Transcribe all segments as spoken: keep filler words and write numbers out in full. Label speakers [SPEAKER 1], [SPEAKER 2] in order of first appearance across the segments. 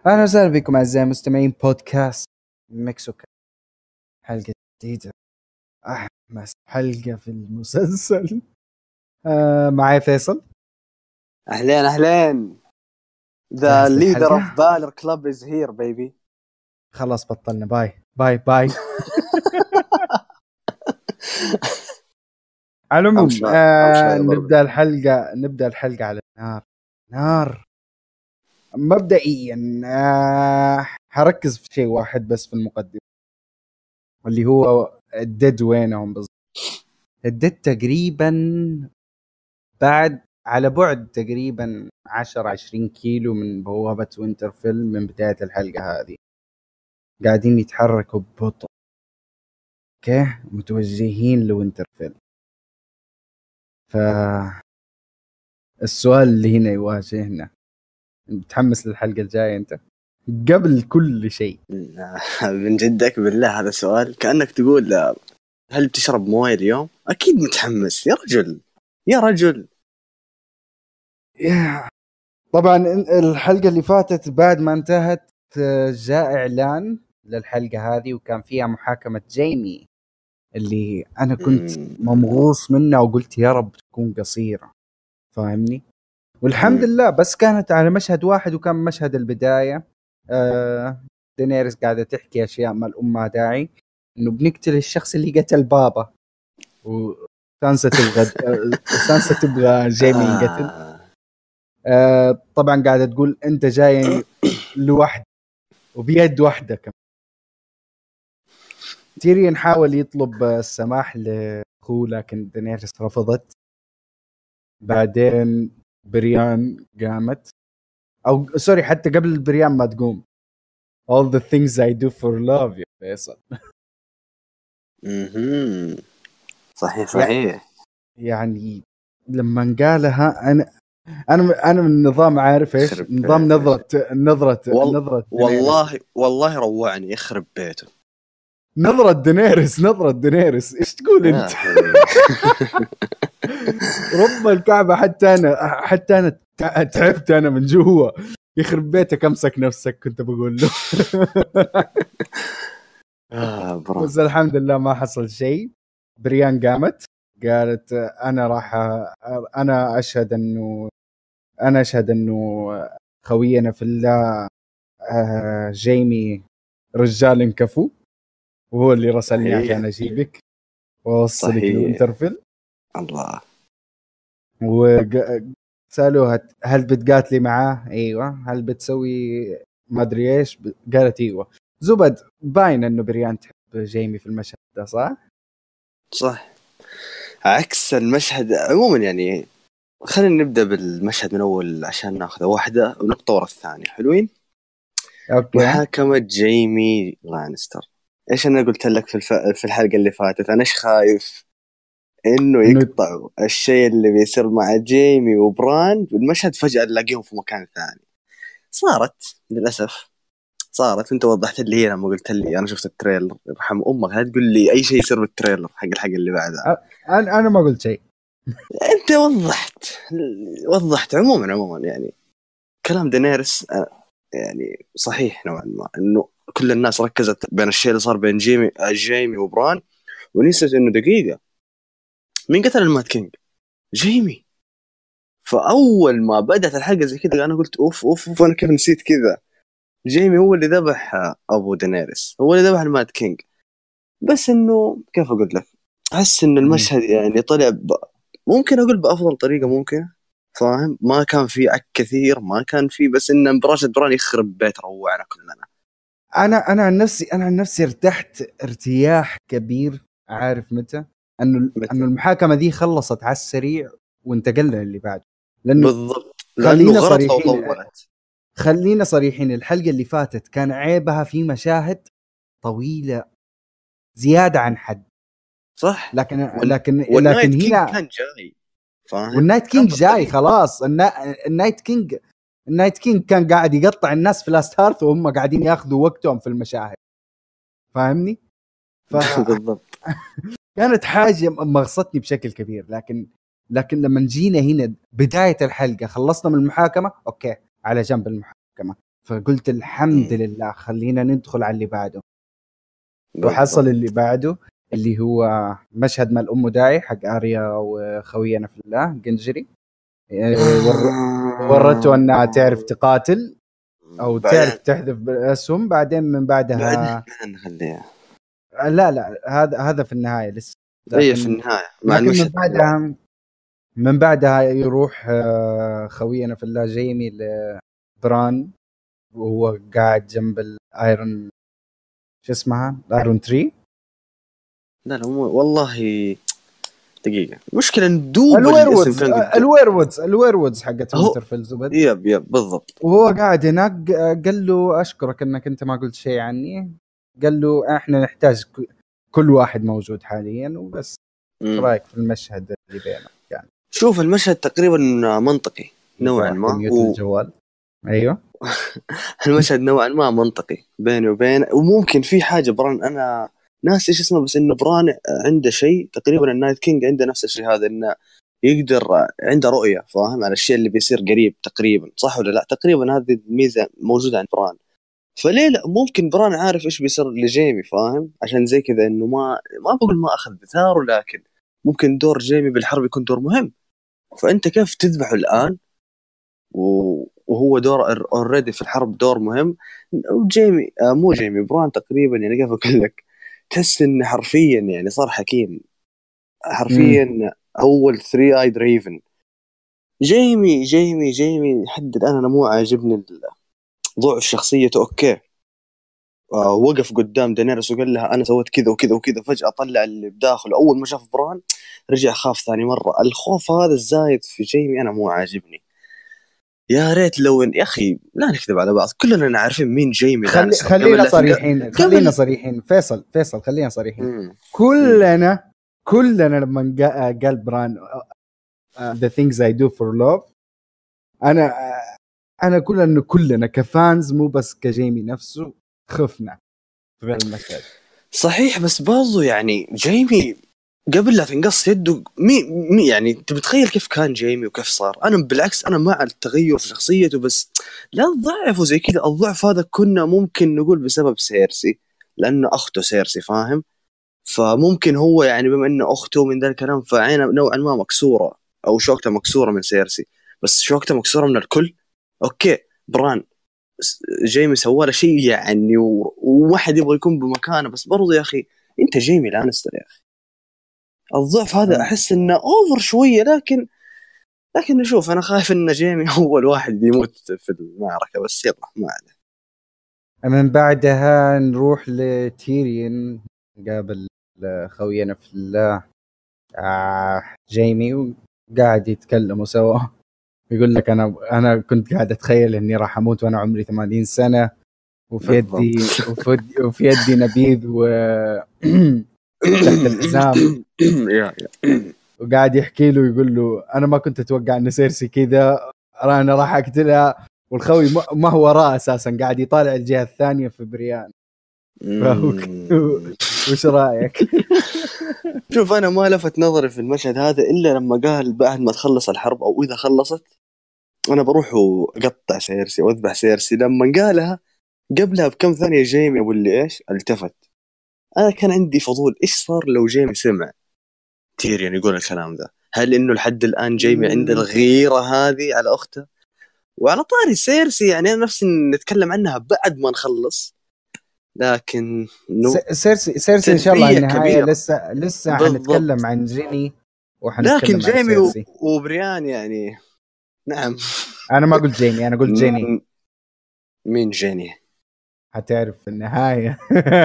[SPEAKER 1] أهلا وسهلا بكم أعزائي المستمعين بودكاست ميكسوكا. حلقة جديدة، أحمس حلقة في المسلسل. آه معي فيصل.
[SPEAKER 2] أهلين أهلين. The
[SPEAKER 1] جاهز
[SPEAKER 2] leader
[SPEAKER 1] للحلقة؟
[SPEAKER 2] of Baller Club is here baby.
[SPEAKER 1] خلاص بطلنا. باي باي باي. على العموم آه نبدأ الحلقة نبدأ الحلقة على النار نار. مبدئيا آه حركز في شيء واحد بس في المقدمة، اللي هو الدد وينهم بالضبط. الدد تقريبا بعد على بعد تقريبا عشرة عشرين كيلو من بوابة وينترفيل من بداية الحلقة هذه، قاعدين يتحركوا ببطء اوكي متوجهين لوينترفيل. فالسؤال اللي هنا يواجهنا، متحمس للحلقة الجاية انت قبل كل شيء؟
[SPEAKER 2] من جدك بالله هذا سؤال كأنك تقول هل بتشرب مويه اليوم؟ أكيد متحمس يا رجل يا رجل.
[SPEAKER 1] طبعا الحلقة اللي فاتت بعد ما انتهت جاء إعلان للحلقة هذه، وكان فيها محاكمة جيمي اللي أنا كنت ممغوص منه وقلت يا رب تكون قصيرة، فاهمني؟ والحمد لله بس كانت على مشهد واحد، وكان مشهد البداية. آه دينيريس قاعدة تحكي أشياء ما الأمة داعي، إنه بنقتل الشخص اللي قتل بابا، وسانسا تبغى سانسا تبغى جيمي ينقتل. آه طبعا قاعدة تقول أنت جاي لوحدك وبيد واحدة كمان. تيريون حاول يطلب السماح لأخوه لكن دينيريس رفضت. بعدين بريان قامت، أو سوري حتى قبل بريان ما تقوم all the things I do for love يا فيصل.
[SPEAKER 2] صحيح صحيح.
[SPEAKER 1] يعني لما قالها أنا أنا أنا من نظام عارف إيش نظام نظرة نظرة
[SPEAKER 2] وال...
[SPEAKER 1] نظرة
[SPEAKER 2] والله والله روعني يخرب بيته.
[SPEAKER 1] نظرة دينيريس نظرة دينيريس إيش تقول أنت؟ رب الكعبة حتى أنا حتى أنا تعبت أنا من جوا. يخرب بيتك أمسك نفسك كنت بقول له.
[SPEAKER 2] آه
[SPEAKER 1] بس الحمد لله ما حصل شيء. بريان قامت قالت أنا راح أنا أشهد أنه أنا أشهد أنه خوينا في الله جيمي رجال انكفو، وهو اللي رسلني عشان أجيبك ووصلك لوينترفيل.
[SPEAKER 2] الله.
[SPEAKER 1] وسألوها هل بتقاتلي معاه؟ أيوة. هل بتسوي ما أدري إيش؟ قالت أيوة. زبد باين أنه بريان تحب جيمي في المشهد ده، صح؟
[SPEAKER 2] صح. عكس المشهد عموما يعني. خلينا نبدأ بالمشهد من أول عشان ناخذ واحدة ونقطة ورا الثانية. حلوين.
[SPEAKER 1] أوكي.
[SPEAKER 2] محاكمة جيمي لانستر. إيش أنا قلت لك في الف... في الحلقة اللي فاتت؟ أنا إيش خايف إنه يقطعوا الشيء اللي بيصير مع جيمي وبران المشهد فجأة نلاقيهم في مكان ثاني. صارت للأسف صارت. أنت وضحت لي هي لما قلت لي أنا شفت التريلر. يرحم أمك لا تقول لي أي شيء يصير بالتريلر حق الحلقة اللي بعدها.
[SPEAKER 1] أنا أنا ما قلت شيء.
[SPEAKER 2] أنت وضحت وضحت عموما عموما يعني كلام دينيريس يعني صحيح نوعا ما، إنه كل الناس ركزت بين الشيء اللي صار بين جيمي جيمي وبران ونسيت إنه دقيقة مين قتل المات كينج؟ جيمي. فأول ما بدأت الحلقة زي كذا أنا قلت أوف أوف أوف أنا كيف نسيت كذا. جيمي هو اللي ذبح أبو دينيريس، هو اللي ذبح المات كينج. بس إنه كيف أقول لك، أحس إن المشهد يعني طلع ب... ممكن أقول بأفضل طريقة ممكن، فاهم؟ ما كان في عك كثير، ما كان في، بس إن براشد بران يخرب بيت روعنا كلنا.
[SPEAKER 1] أنا أنا عن نفسي أنا عن نفسي ارتحت ارتياح كبير. عارف متى؟ إنه إنه المحاكمة دي خلصت على السريع وانتقلنا اللي بعد. لأنه
[SPEAKER 2] بالضبط.
[SPEAKER 1] خلينا صريحين خلينا صريحين الحلقة اللي فاتت كان عيبها في مشاهد طويلة زيادة عن حد.
[SPEAKER 2] صح.
[SPEAKER 1] لكن
[SPEAKER 2] وال...
[SPEAKER 1] لكن
[SPEAKER 2] والنايت
[SPEAKER 1] لكن هنا
[SPEAKER 2] كان جاي، فاهم؟
[SPEAKER 1] والنايت كينج جاي خلاص. النا... النايت كينج النايت كينج كان قاعد يقطع الناس في لاست هارث وهم قاعدين ياخذوا وقتهم في المشاهد، فاهمني؟ ف...
[SPEAKER 2] بالضبط.
[SPEAKER 1] كانت حاجة مغصتني بشكل كبير. لكن لكن لما جينا هنا بداية الحلقة خلصنا من المحاكمة، أوكي على جنب المحاكمة، فقلت الحمد
[SPEAKER 2] مم.
[SPEAKER 1] لله، خلينا ندخل على اللي بعده.
[SPEAKER 2] بالضبط.
[SPEAKER 1] وحصل اللي بعده اللي هو مشهد مال أم داعي حق آريا وخوينا في الله جنجري. إيه، ور... ورته أنها تعرف تقاتل أو تعرف
[SPEAKER 2] بعدين
[SPEAKER 1] تحذف بالأسهم. بعدين من بعدها
[SPEAKER 2] بعدين بعدين نخليها.
[SPEAKER 1] لا لا هذا هذا في النهاية لسه.
[SPEAKER 2] هي في
[SPEAKER 1] لكن
[SPEAKER 2] النهاية مع
[SPEAKER 1] لكن من
[SPEAKER 2] المشهد اللي بعده.
[SPEAKER 1] بعدها من بعدها يروح آه، خوينا في الله جيمي لبران وهو قاعد جنب الايرون، شو اسمها الايرون تري.
[SPEAKER 2] لا لا مو والله دقيقة، مشكلة ندوب
[SPEAKER 1] الويرودز
[SPEAKER 2] الاسم كان قدام.
[SPEAKER 1] الويرودز الويرودز حقت
[SPEAKER 2] هو
[SPEAKER 1] وينترفيل زبد.
[SPEAKER 2] يب يب بالضبط.
[SPEAKER 1] وهو قاعد هناك قال له اشكرك انك انت ما قلت شيء عني. قال له احنا نحتاج ك- كل واحد موجود حاليا وبس.
[SPEAKER 2] مم.
[SPEAKER 1] رايك في المشهد اللي بينه يعني؟
[SPEAKER 2] شوف المشهد تقريبا منطقي نوعا ما
[SPEAKER 1] ميوت
[SPEAKER 2] و...
[SPEAKER 1] الجوال. ايوه
[SPEAKER 2] المشهد نوعا ما منطقي بيني وبين، وممكن في حاجة بران أنا ناس إيش اسمه، بس إنه بران عنده شيء تقريبا النايت كينج عنده نفس الشيء هذا، إنه يقدر عنده رؤية فاهم على الشيء اللي بيصير قريب تقريبا، صح ولا لا؟ تقريبا هذه الميزة موجودة عند بران. فليه لا، ممكن بران عارف إيش بيصير لجيمي فاهم، عشان زي كذا إنه ما ما بقول ما أخذ بثاره، لكن ممكن دور جيمي بالحرب يكون دور مهم. فأنت كيف تذبحه الآن وهو دور اوريدي في الحرب دور مهم؟ وجيمي آه مو جيمي بران تقريبا يعني كيف اقول لك، تحس انه حرفيا يعني صار حكيم حرفيا. اول ثري ايد ريفن. جيمي جيمي جيمي لحد الان انا مو عاجبني ضعف شخصيته. اوكي آه وقف قدام دينيرس وقال لها انا سويت كذا وكذا وكذا، فجأة طلع اللي بداخله. اول ما شاف بران رجع خاف ثاني مرة. الخوف هذا الزايد في جيمي انا مو عاجبني. يا ريت لو إن... يا اخي لا نكذب على بعض، كلنا عارفين مين جيمي
[SPEAKER 1] خلي
[SPEAKER 2] لانستر.
[SPEAKER 1] خلينا
[SPEAKER 2] قبل
[SPEAKER 1] صريحين
[SPEAKER 2] قبل
[SPEAKER 1] خلينا صريحين فيصل فيصل خلينا صريحين.
[SPEAKER 2] مم.
[SPEAKER 1] كلنا مم. كلنا لما قا- قال بران uh, the things I do for love، انا uh, انا كل انه كلنا كفانز مو بس كجيمي نفسه خفنا في المشهد.
[SPEAKER 2] صحيح، بس برضو يعني جيمي قبل لا تنقص يده مي, مي يعني انت بتخيل كيف كان جيمي وكيف صار. انا بالعكس انا مع التغير في شخصيته، بس لا تضعفه زي كذا. الضعف هذا كنا ممكن نقول بسبب سيرسي، لانه اخته سيرسي فاهم. فممكن هو يعني بما انه اخته من ذا الكلام فعينه نوعا ما مكسوره او شوكته مكسوره من سيرسي، بس شوكته مكسوره من الكل. اوكي بران جيمي سواله شيء يعني وما حد يبغى يكون بمكانه، بس برضو يا اخي انت جيمي لانستر يا اخي. الضعف هذا احس انه اوفر شويه، لكن لكن نشوف. انا خايف ان جيمي اول واحد يموت في المعركه، بس يلا ما عليه.
[SPEAKER 1] من بعدها نروح لتيريون قابل خوينا في الله آه جيمي وقاعد يتكلموا سوا. يقول لك انا انا كنت قاعد اتخيل اني راح اموت وانا عمري ثمانين سنه وفي يدي وفي, وفي يدي نبيذ و تحت الحزام. وقاعد يحكي له يقول له انا ما كنت اتوقع ان سيرسي كذا، انا راح اقتلها. والخوي ما هو وراه اساسا قاعد يطالع الجهه الثانيه في بريان. وش رايك؟
[SPEAKER 2] شوف انا ما لفت نظري في المشهد هذا الا لما قال بعد ما تخلص الحرب او اذا خلصت انا بروح واقطع سيرسي واذبح سيرسي. لما قالها قبلها بكم ثانيه جيمي ابو اللي ايش التفت. انا كان عندي فضول ايش صار لو جيمي سمع تيريون يقول الكلام ذا. هل انه لحد الان جيمي عنده الغيره هذه على اخته؟ وعلى طاري سيرسي يعني انا نفسي نتكلم عنها بعد ما نخلص، لكن
[SPEAKER 1] نو... سيرسي سيرسي ان شاء الله النهايه كبيرة. لسه لسه حنتكلم عن جيني وحنتكلم
[SPEAKER 2] لكن جيمي
[SPEAKER 1] عن سيرسي
[SPEAKER 2] وبريان يعني نعم.
[SPEAKER 1] انا ما قلت جيمي انا قلت جيني.
[SPEAKER 2] مين جيني؟
[SPEAKER 1] هتعرف في النهايه.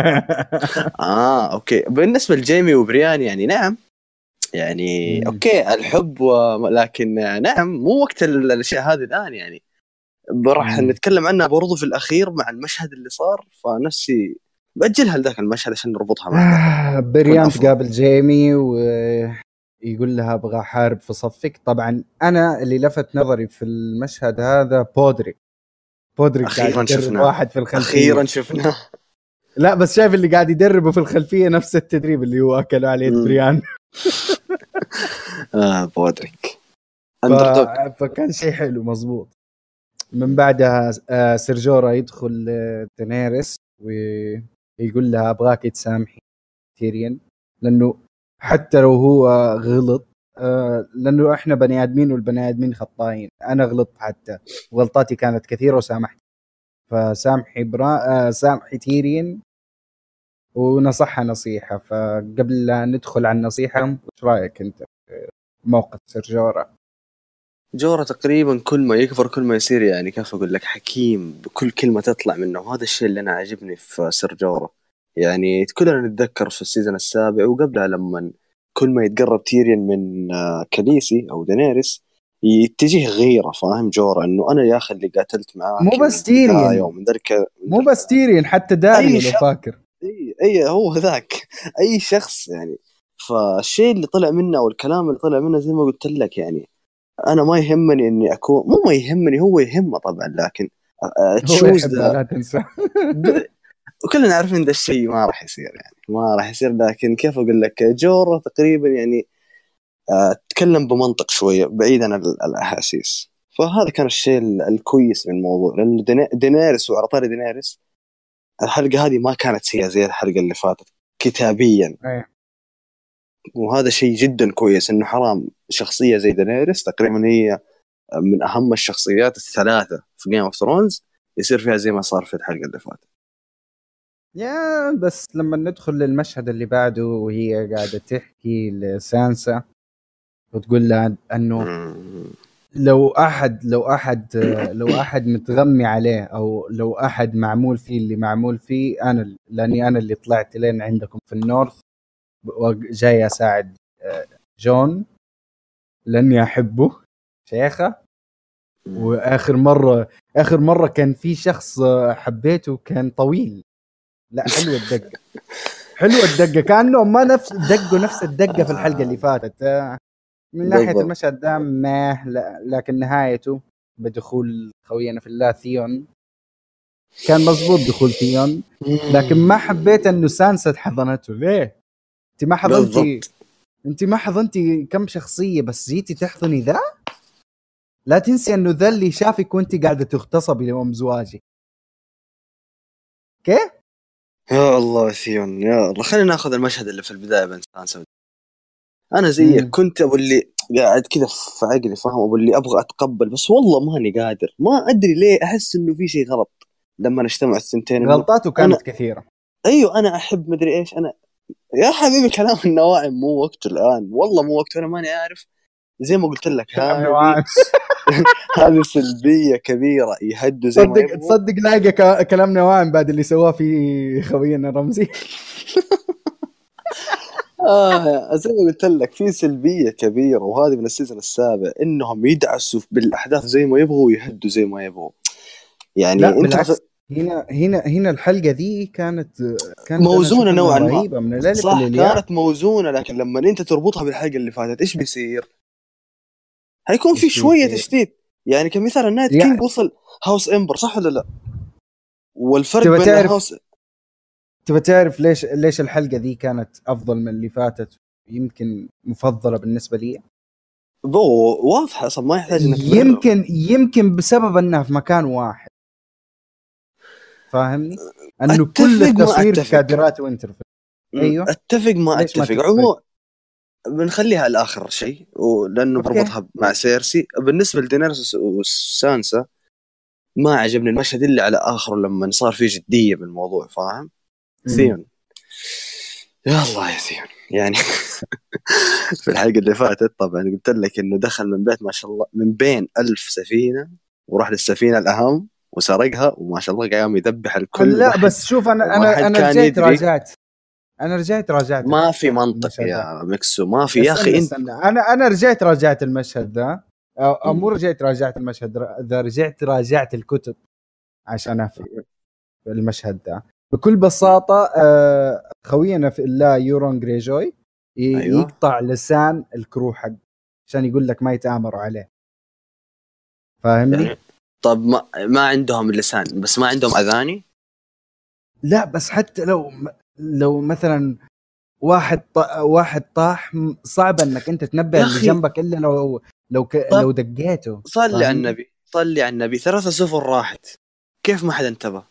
[SPEAKER 2] اه اوكي. بالنسبه لجيمي وبريان يعني نعم يعني مم. اوكي الحب و... لكن نعم مو وقت الاشياء هذه الان يعني. راح نتكلم عنها برضو في الاخير مع المشهد اللي صار، فنفسي باجلها لذاك المشهد عشان نربطها مع
[SPEAKER 1] بريان تقابل جيمي ويقول لها ابغى احارب في صفك. طبعا انا اللي لفت نظري في المشهد هذا بودريك بودريك
[SPEAKER 2] اخيرا شفناه
[SPEAKER 1] واحد في الخلفيه.
[SPEAKER 2] اخيرا شفناه.
[SPEAKER 1] لا بس شايف اللي قاعد يدربه في الخلفيه نفس التدريب اللي هو اكله عليه بريان.
[SPEAKER 2] اه بودريك
[SPEAKER 1] ف... فكان شيء حلو مزبوط. من بعدها آه، سيرجورا يدخل آه، دينيريس ويقول لها ابغاك تسامحي تيريون، لانه حتى لو هو غلط، آه، لانه احنا بني ادمين والبني ادمين خطاين، انا غلطت حتى وغلطاتي كانت كثيره وسامحت، فسامحي برا آه، سامحي تيريون، ونصحها نصيحه. فقبل لا ندخل على النصيحه، ايش رايك انت في موقف سيرجورا؟
[SPEAKER 2] جورا تقريبا كل ما يكبر كل ما يصير يعني كيف أقول لك حكيم بكل كلمة تطلع منه، وهذا الشيء اللي أنا عجبني في سير جورا. يعني كلنا نتذكر في السيزون السابع وقبلها لما كل ما يتقرب تيريون من آه، كاليسي أو دينيريس يتجه غيرة، فاهم جورا إنه أنا يا أخي اللي قاتلت معاك
[SPEAKER 1] مو
[SPEAKER 2] من
[SPEAKER 1] بس
[SPEAKER 2] البداية
[SPEAKER 1] تيريون،
[SPEAKER 2] ومن ذلك من
[SPEAKER 1] مو
[SPEAKER 2] ذلك
[SPEAKER 1] بس تيريون، حتى داريو
[SPEAKER 2] أي
[SPEAKER 1] لو
[SPEAKER 2] شخص.
[SPEAKER 1] فاكر.
[SPEAKER 2] أي أي هو ذاك أي شخص يعني. فالشيء اللي طلع منه أو الكلام اللي طلع منه زي ما قلت لك يعني انا ما يهمني اني اكون، مو ما يهمني، هو يهمه طبعا، لكن
[SPEAKER 1] هو
[SPEAKER 2] تشوز
[SPEAKER 1] يحبها
[SPEAKER 2] ذا
[SPEAKER 1] لا تنسى.
[SPEAKER 2] ب... وكلنا عارفين ده الشيء ما راح يصير يعني ما راح يصير. لكن كيف اقول لك جورا تقريبا يعني آه، تكلم بمنطق شويه بعيد عن ال- الاحاسيس. فهذا كان الشيء ال- الكويس من الموضوع، لانه دينا- دينيريس، وعلى طاري دينيريس الحلقه هذه ما كانت سيئه زي الحلقه اللي فاتت كتابيا،
[SPEAKER 1] أيه.
[SPEAKER 2] وهذا شيء جدا كويس. انه حرام شخصيه زي دينيريس تقريبا هي من اهم الشخصيات الثلاثه في جيم اوف ثرونز يصير فيها زي ما صار في الحلقه اللي فاتت.
[SPEAKER 1] يا بس لما ندخل للمشهد اللي بعده وهي قاعدة تحكي لسانسا وتقول لها انه لو احد لو احد لو احد متغمي عليه، او لو احد معمول فيه اللي معمول فيه انا، لاني انا اللي طلعت لين عندكم في النورث وجاي اساعد جون لاني احبه شيخة. واخر مرة اخر مرة كان في شخص حبيته كان طويل. لا حلوة الدقة، حلوة الدقة، كأنه ما نفس دقوا نفس الدقة في الحلقة اللي فاتت. من ناحية
[SPEAKER 2] بالضبط.
[SPEAKER 1] المشهد ده ما لكن نهايته بدخول خوينا في الله ثيون كان مزبوط، دخول ثيون. لكن ما حبيت انه سانسا حضنته. ليه انت ما حضنتي؟
[SPEAKER 2] بالضبط.
[SPEAKER 1] انت ما حضنتي كم شخصية بس جيتي تحضني ذا؟ لا تنسي انه ذا اللي شافك وانت قاعدة تغتصبي يوم زواجك. كيف؟
[SPEAKER 2] يا الله ثيون، يا الله خلينا ناخذ المشهد اللي في البدايه بين سانسا. انا زيك
[SPEAKER 1] مم.
[SPEAKER 2] كنت ابو اللي قاعد كذا في عقلي فاهم، ابو اللي ابغى اتقبل، بس والله ماني قادر، ما ادري ليه احس انه في شيء غلط لما نجتمع الثنتين. انه
[SPEAKER 1] غلطاته
[SPEAKER 2] انا
[SPEAKER 1] كانت كثيرة.
[SPEAKER 2] ايوه انا احب مدري ايش انا. يا حبيبي كلام النواعم مو وقته الان، والله مو وقته، انا ماني عارف. زي ما قلت لك
[SPEAKER 1] كلام
[SPEAKER 2] هذه
[SPEAKER 1] نواعم.
[SPEAKER 2] هذه سلبيه كبيره، يهدوا زي ما
[SPEAKER 1] تصدق
[SPEAKER 2] يبغوا.
[SPEAKER 1] تصدق لاقى ك- كلام نواعم بعد اللي سواه في خوينا رمزي.
[SPEAKER 2] آه زي ما قلت لك في سلبية كبيرة، وهذه من السيزون السابع إنهم يدعسوا بالأحداث زي ما يبغوا ويهدوا زي ما يبغوا. يعني
[SPEAKER 1] لا
[SPEAKER 2] أنت مثلا
[SPEAKER 1] بالعكس، هنا هنا هنا الحلقة دي كانت كانت أنا
[SPEAKER 2] موزونة
[SPEAKER 1] أشوف إنها
[SPEAKER 2] نوعا ما،
[SPEAKER 1] رهيبة من الألف
[SPEAKER 2] صح
[SPEAKER 1] للياء.
[SPEAKER 2] كانت موزونة، لكن لما أنت تربطها بالحلقة اللي فاتت إيش بيصير؟ هيكون في
[SPEAKER 1] إيش
[SPEAKER 2] شوية
[SPEAKER 1] بيصير؟
[SPEAKER 2] تشتيت. يعني كمثال النايت
[SPEAKER 1] يا
[SPEAKER 2] كينج وصل هاوس إمبر، صح ولا لا؟ والفرق
[SPEAKER 1] تبى
[SPEAKER 2] بين
[SPEAKER 1] تعرف
[SPEAKER 2] هاوس
[SPEAKER 1] تبى تعرف ليش ليش الحلقة دي كانت أفضل من اللي فاتت، يمكن مفضلة بالنسبة لي.
[SPEAKER 2] بو واضحة أصلا ما يحتاج إنك تبرر.
[SPEAKER 1] يمكن يمكن بسبب أنها في مكان واحد، فاهمني؟ أنه كل
[SPEAKER 2] أتفق ما
[SPEAKER 1] التصوير في
[SPEAKER 2] أتفق.
[SPEAKER 1] كادرات وينترفيل.
[SPEAKER 2] م،
[SPEAKER 1] أيوه،
[SPEAKER 2] أتفق ما
[SPEAKER 1] ليش ما
[SPEAKER 2] أتفق
[SPEAKER 1] تتفق؟
[SPEAKER 2] عموما. بنخليها الآخر شيء، ولأنه
[SPEAKER 1] أوكي.
[SPEAKER 2] بربطها مع سيرسي. بالنسبة لدينيرس وسانسا ما عجبني المشهد إلا على آخره لما صار فيه جدية بالموضوع، فاهم؟
[SPEAKER 1] مم.
[SPEAKER 2] ثيون، يا الله يا ثيون يعني. في الحلقة اللي فاتت طبعا قلت لك إنه دخل من بيت ما شاء الله من بين ألف سفينة وراح للسفينة الأهم وسرقها، وما شاء الله قام يذبح الكل،
[SPEAKER 1] لا
[SPEAKER 2] وما حد
[SPEAKER 1] بس شوف، أنا
[SPEAKER 2] وما
[SPEAKER 1] أنا
[SPEAKER 2] حد
[SPEAKER 1] أنا
[SPEAKER 2] كان
[SPEAKER 1] رجعت
[SPEAKER 2] يدري.
[SPEAKER 1] راجعت انا رجعت راجعت
[SPEAKER 2] ما في منطق
[SPEAKER 1] المشهد ده.
[SPEAKER 2] يا ميكسو، ما في يا
[SPEAKER 1] استنى
[SPEAKER 2] أخي أنت.
[SPEAKER 1] استنى انا انا رجعت راجعت المشهد ده، او أو مو رجعت راجعت المشهد ده، رجعت راجعت الكتب عشان افهم المشهد ده. بكل بساطة آه، خوينا في الله يورون جريجوي ي-
[SPEAKER 2] أيوه
[SPEAKER 1] يقطع لسان الكرو حق عشان يقول لك ما يتآمروا عليه، فاهمني؟
[SPEAKER 2] يعني طب ما ما عندهم لسان بس ما عندهم أذاني.
[SPEAKER 1] لا بس حتى لو لو مثلا واحد ط... واحد طاح، صعب انك انت تنبه
[SPEAKER 2] يا
[SPEAKER 1] اللي
[SPEAKER 2] أخي
[SPEAKER 1] جنبك الا لو لو ك...
[SPEAKER 2] طب
[SPEAKER 1] لو دقيته،
[SPEAKER 2] صلي على
[SPEAKER 1] فاهمني؟
[SPEAKER 2] النبي، صلي على النبي، ثلاثة سفن راحت، كيف ما حد انتبه؟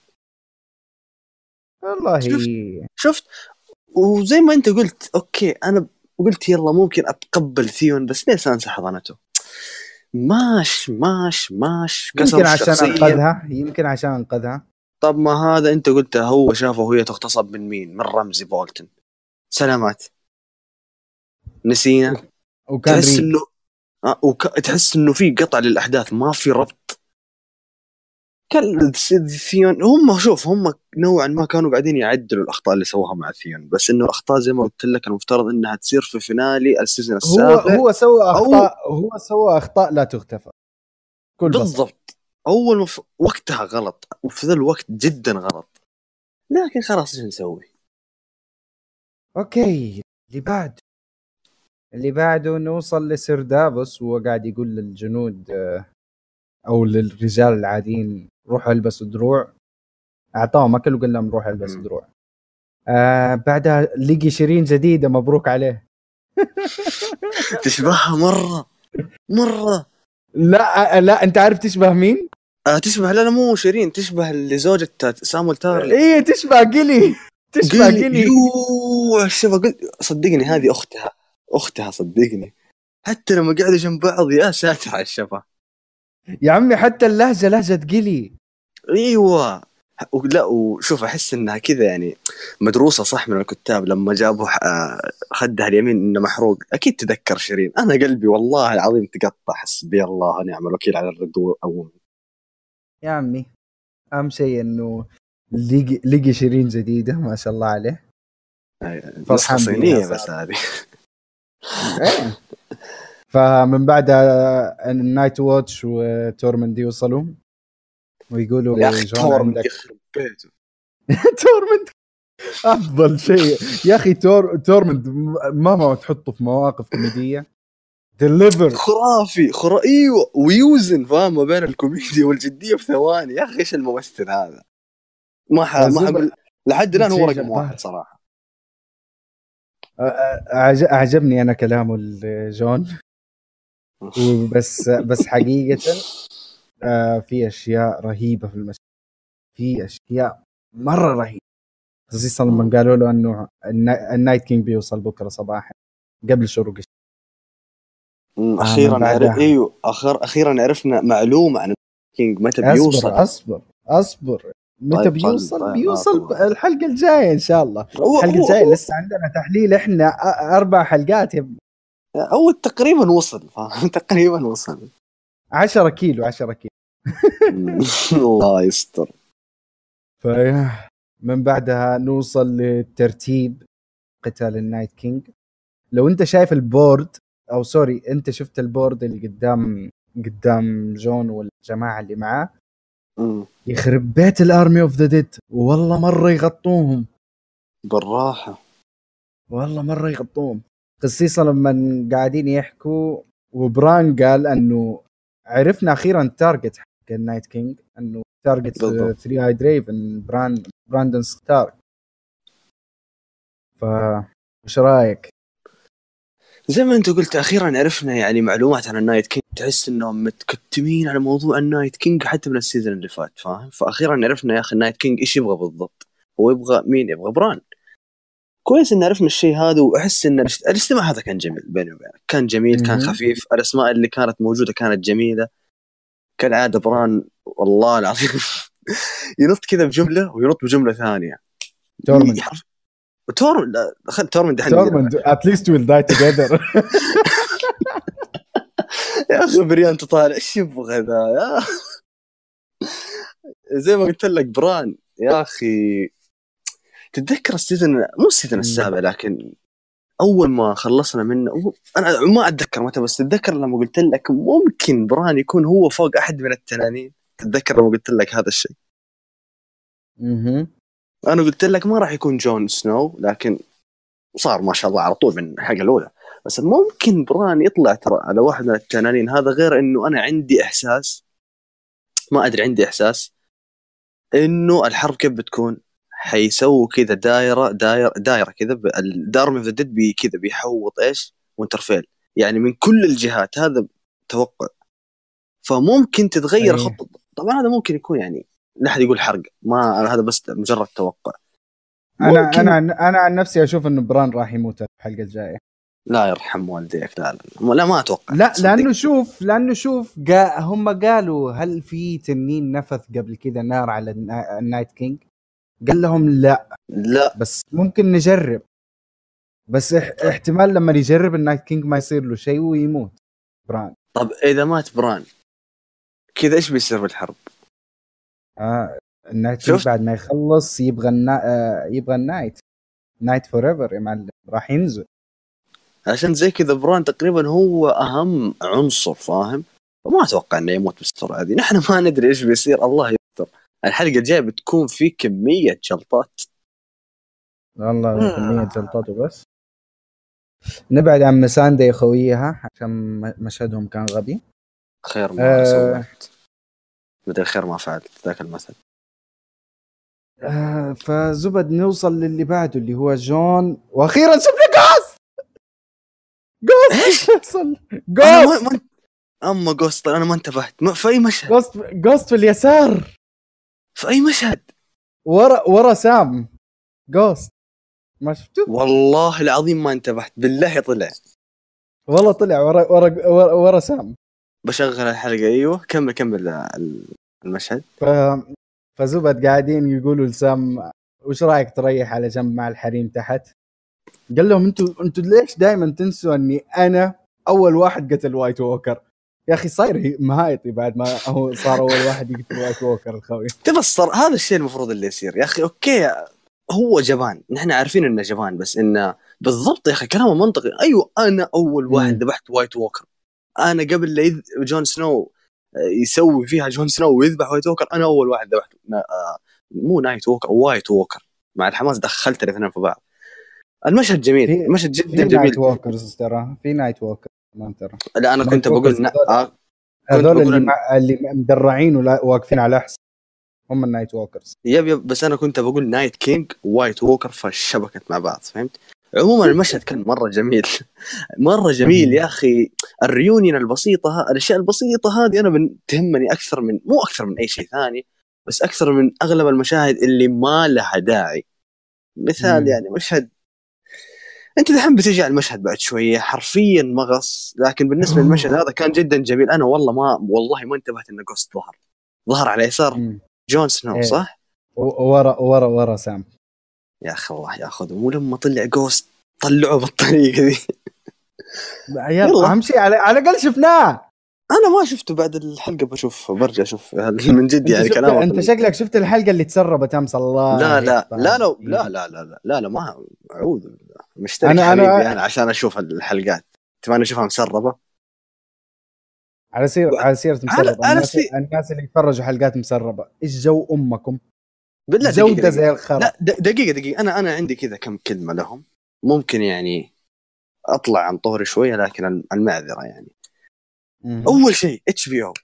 [SPEAKER 1] والله
[SPEAKER 2] شفت شفت وزي ما انت قلت اوكي، انا قلت يلا ممكن اتقبل ثيون، بس ليش انسى حضانته؟ ماش ماش ماش كسر
[SPEAKER 1] يمكن عشان
[SPEAKER 2] الشخصية.
[SPEAKER 1] انقذها، يمكن عشان انقذها.
[SPEAKER 2] طب ما هذا انت قلت هو شافه وهي تغتصب من مين؟ من رمزي بولتن. سلامات، نسينا.
[SPEAKER 1] وكان
[SPEAKER 2] تحس
[SPEAKER 1] ريق.
[SPEAKER 2] انه آه وك... تحس انه في قطع للاحداث، ما في ربط. كان ثيون هم شوف هم نوعا ما كانوا قاعدين يعدلوا الاخطاء اللي سووها مع ثيون، بس انه الاخطاء زي ما قلت لك المفترض انها تصير في فينالي السيزون
[SPEAKER 1] هو
[SPEAKER 2] السابع.
[SPEAKER 1] هو سوى
[SPEAKER 2] او
[SPEAKER 1] اخطاء، هو سوى اخطاء لا تغتفر كل بساطة.
[SPEAKER 2] بالضبط، اول مف... وقتها غلط، وفي ذا الوقت جدا غلط، لكن خلاص ايش نسوي.
[SPEAKER 1] اوكي، اللي بعد اللي بعده نوصل لسير دافوس، وهو قاعد يقول للجنود او للرجال العاديين روحوا البسوا دروع. اعطاهم اكل وقال لهم روحوا البسوا دروع. آه بعدها لقي شيرين جديده، مبروك عليه.
[SPEAKER 2] تشبهها مره مره.
[SPEAKER 1] لا لا، انت عارف تشبه مين؟
[SPEAKER 2] آه تشبه، لا لا مو شيرين، تشبه اللي زوجة سامويل تارلي.
[SPEAKER 1] ايه تشبه جيلي، تشبه
[SPEAKER 2] قلي
[SPEAKER 1] جيلي.
[SPEAKER 2] يوه شوف قلت صدقني هذه اختها، اختها صدقني، حتى لما قعدوا جنب بعض يا ساتر على الشفا.
[SPEAKER 1] يا عمي حتى اللهجه لهجه جيلي.
[SPEAKER 2] ايوه لا وشوف احس انها كذا يعني مدروسه صح من الكتاب، لما جابوا خدها اليمين انه محروق، اكيد تذكر شيرين. انا قلبي والله العظيم تقطع، حسبي الله ونعم الوكيل على الرد او
[SPEAKER 1] يا عمي اهم شيء انه لقي لقي شيرين جديده ما شاء الله عليه.
[SPEAKER 2] نسخه صينيه بس هذه.
[SPEAKER 1] ايه. فمن بعدها النايت واتش وتورمند يوصلوا ويقولوا
[SPEAKER 2] يا اخي
[SPEAKER 1] جون
[SPEAKER 2] تورمند
[SPEAKER 1] عندك
[SPEAKER 2] يخرب بيته.
[SPEAKER 1] تورمند افضل شيء يا اخي. تور تورمند مهما تحطه في مواقف كوميديه ديليفر
[SPEAKER 2] خرافي خرا ايوه، ويوزن فاهم ما بين الكوميديا والجديه في ثواني. يا اخي ايش الممثل هذا، ما ح... ما حقول لحد الان هو رقم واحد صراحه.
[SPEAKER 1] أعج... اعجبني انا كلامه الجون. وبس بس حقيقه آه في اشياء رهيبه في المشهد، في اشياء مره رهيبه، خصيصا لما قالوا له انه النايت كينج بيوصل بكره صباحا قبل شروق الشمس.
[SPEAKER 2] اخيرا عرف ايوه اخر اخيرا عرفنا معلومه عن كينج متى بيوصل.
[SPEAKER 1] اصبر اصبر اصبر متى
[SPEAKER 2] طيب
[SPEAKER 1] بيوصل؟
[SPEAKER 2] طيب
[SPEAKER 1] بيوصل
[SPEAKER 2] طيب.
[SPEAKER 1] الحلقه الجايه ان شاء الله. الحلقه الجايه لسه عندنا تحليل، احنا اربع حلقات يا
[SPEAKER 2] او تقريبا وصل فاهم تقريبا وصل
[SPEAKER 1] عشرة كيلو عشرة كيلو.
[SPEAKER 2] الله يستر.
[SPEAKER 1] فمن بعدها نوصل لترتيب قتال النايت كينج. لو انت شايف البورد او سوري انت شفت البورد اللي قدام قدام جون والجماعه اللي معاه، يخرب بيت الارمي اوف ذا ديد، والله مره يغطوهم
[SPEAKER 2] بالراحه،
[SPEAKER 1] والله مره يغطوهم. خصيصا لما قاعدين يحكوا وبران قال انه عرفنا اخيرا التارجت حق النايت كينج، انه تارجت ثري اي دريفن بران براندون ستارك. ف وش رايك؟
[SPEAKER 2] زي ما انت قلت اخيرا عرفنا يعني معلومات عن النايت كينج، تحس انهم متكتمين على موضوع النايت كينج حتى من السيزون اللي فات فاهم. فاخيرا عرفنا يا اخي النايت كينج ايش يبغى بالضبط، هو يبغى مين؟ يبغى بران. كويس ان عرفنا الشيء هذا، واحس ان الاستماع هذا كان جميل بيني وبينك، كان جميل كان خفيف، الاسماء اللي كانت موجوده كانت جميله كالعاده. بران والله العظيم ينط كذا بجمله وينط بجمله ثانيه.
[SPEAKER 1] تورمند
[SPEAKER 2] تورمند دخل تورمند دحين
[SPEAKER 1] تورمند at least we'll die together.
[SPEAKER 2] يا اخي بريان تطالع ايش يبغى ذا يا زي ما قلت لك بران يا اخي. تتذكر السيزون مو السيزون السابع لكن اول ما خلصنا منه، انا ما اتذكر متى، بس تتذكر لما قلت لك ممكن بران يكون هو فوق احد من التنانين؟ تتذكر لما قلت لك هذا الشيء؟
[SPEAKER 1] اها
[SPEAKER 2] انا قلت لك ما راح يكون جون سنو، لكن صار ما شاء الله على طول من الحلقه الاولى. بس ممكن بران يطلع ترى على واحد من التنانين هذا، غير انه انا عندي احساس، ما ادري عندي احساس انه الحرب كيف بتكون، حيسووا كذا دايره دايره دايره كذا، الدارم اوف ذا ديد بي كذا بيحوط ايش وينترفيل يعني من كل الجهات، هذا توقع. فممكن تتغير
[SPEAKER 1] أيه.
[SPEAKER 2] خطة. طبعا هذا ممكن يكون يعني لا أحد يقول حرق، ما هذا بس مجرد توقع.
[SPEAKER 1] انا
[SPEAKER 2] ممكن.
[SPEAKER 1] انا عن انا عن نفسي اشوف انه بران راح يموت الحلقه الجايه.
[SPEAKER 2] لا يرحم والديك، لا لا لا ما اتوقع.
[SPEAKER 1] لا لانه شوف لانه شوف قا هم قالوا هل في تنين نفث قبل كذا نار على النايت كينج؟ قال لهم لا
[SPEAKER 2] لا
[SPEAKER 1] بس ممكن نجرب، بس احتمال لما يجرب النايت كينج ما يصير له شيء ويموت بران.
[SPEAKER 2] طب اذا مات بران كذا ايش بيصير بالحرب؟
[SPEAKER 1] آه النايت كينج بعد ما يخلص يبغى النا... آه يبغى النايت نايت فور ايفر يا معلم، راح ينزل.
[SPEAKER 2] عشان زي كذا بران تقريبا هو اهم عنصر، فاهم؟ فما اتوقع انه يموت بالسرعه هذه. نحن ما ندري ايش بيصير، الله يستر. الحلقه الجايه بتكون في كميه جلطات
[SPEAKER 1] والله آه. كميه جلطات وبس. نبعد عن مساندة يا خويها عشان مشهدهم كان غبي.
[SPEAKER 2] خير ما آه. سويت بدل خير ما فعلت ذاك المثل.
[SPEAKER 1] آه فزبد نوصل للي بعده اللي هو جون، واخيرا شفنا جوست. جوست وصل جوست.
[SPEAKER 2] ما... اما جوست انا ما انتبهت ما في اي مشهد.
[SPEAKER 1] جوست جوست في اليسار
[SPEAKER 2] في اي مشهد
[SPEAKER 1] ورا ورا سام. جوست ما شفته
[SPEAKER 2] والله العظيم ما انتبهت بالله. طلع
[SPEAKER 1] والله طلع ورا ورا ورا, ورا سام.
[SPEAKER 2] بشغل الحلقه. ايوه كمل كمل المشهد.
[SPEAKER 1] ف... فزبد قاعدين يقولوا لسام وش رايك تريح على جنب مع الحريم تحت؟ قال لهم انتوا انتوا ليش دائما تنسوا اني انا اول واحد قتل وايت ووكر؟ يا اخي صاير مهايطي بعد ما هو صار اول واحد يقتل وايت ووكر الخوي.
[SPEAKER 2] تبصر هذا الشيء المفروض اللي يصير يا اخي. اوكي هو جبان، نحن عارفين انه جبان، بس انه بالضبط يا اخي كلامه منطقي. ايوه انا اول واحد ذبحت وايت ووكر، انا قبل لا يذ... جون سنو يسوي فيها جون سنو ويذبح وايت ووكر انا اول واحد ذبحته. مو نايت ووكر وايت ووكر. مع الحماس دخلت الاثنين في بعض. المشهد جميل، المشهد جدا جميل.
[SPEAKER 1] في نايت ووكرز ترى، في نايت ووكر ما ترى.
[SPEAKER 2] لا انا كنت بقول نا... آه.
[SPEAKER 1] هذول اللي, مع... اللي مدرعين ولا واقفين على احسن هم النايت ووكرز.
[SPEAKER 2] يب يب بس انا كنت بقول نايت كينج وايت ووكر فشبكت مع بعض، فهمت؟ عموما المشهد كان مره جميل مره جميل يا اخي. الريونين البسيطه، الاشياء البسيطه هذه انا تهمني اكثر من مو اكثر من اي شيء ثاني، بس اكثر من اغلب المشاهد اللي ما لها داعي. مثال يعني مشهد انت دحين بتجي على المشهد بعد شويه حرفيا مغص، لكن بالنسبه للمشهد هذا كان جدا جميل. انا والله ما والله ما انتبهت ان جوست ظهر ظهر على يسار جون سنو إيه. صح
[SPEAKER 1] ورا ورا ورا سام.
[SPEAKER 2] يا اخي الله ياخذه. مو لما طلع جوست طلعه بالطريقه دي
[SPEAKER 1] يلا اهم شيء على على الاقل شفناه.
[SPEAKER 2] انا ما شفته بعد الحلقه، بشوف برجع اشوف من جد يعني كلامك.
[SPEAKER 1] انت شكلك شفت الحلقه اللي تسربت امس. الله
[SPEAKER 2] لا لا لا لا لا لا لا لا لا ما اعوذ بالله. مشترك أنا حبيبي انا يعني عشان اشوف الحلقات. تبغى اشوفها مسربه
[SPEAKER 1] على سير على سيره مسربه. الناس, سي... الناس اللي يتفرجوا حلقات مسربه ايش جو امكم
[SPEAKER 2] بالله
[SPEAKER 1] جوده زي الخرا.
[SPEAKER 2] لا دقيقه دقيقه انا انا عندي كذا كم كلمه لهم. ممكن يعني اطلع عن طوري شويه لكن المعذره يعني. مم. اول شيء اتش بي او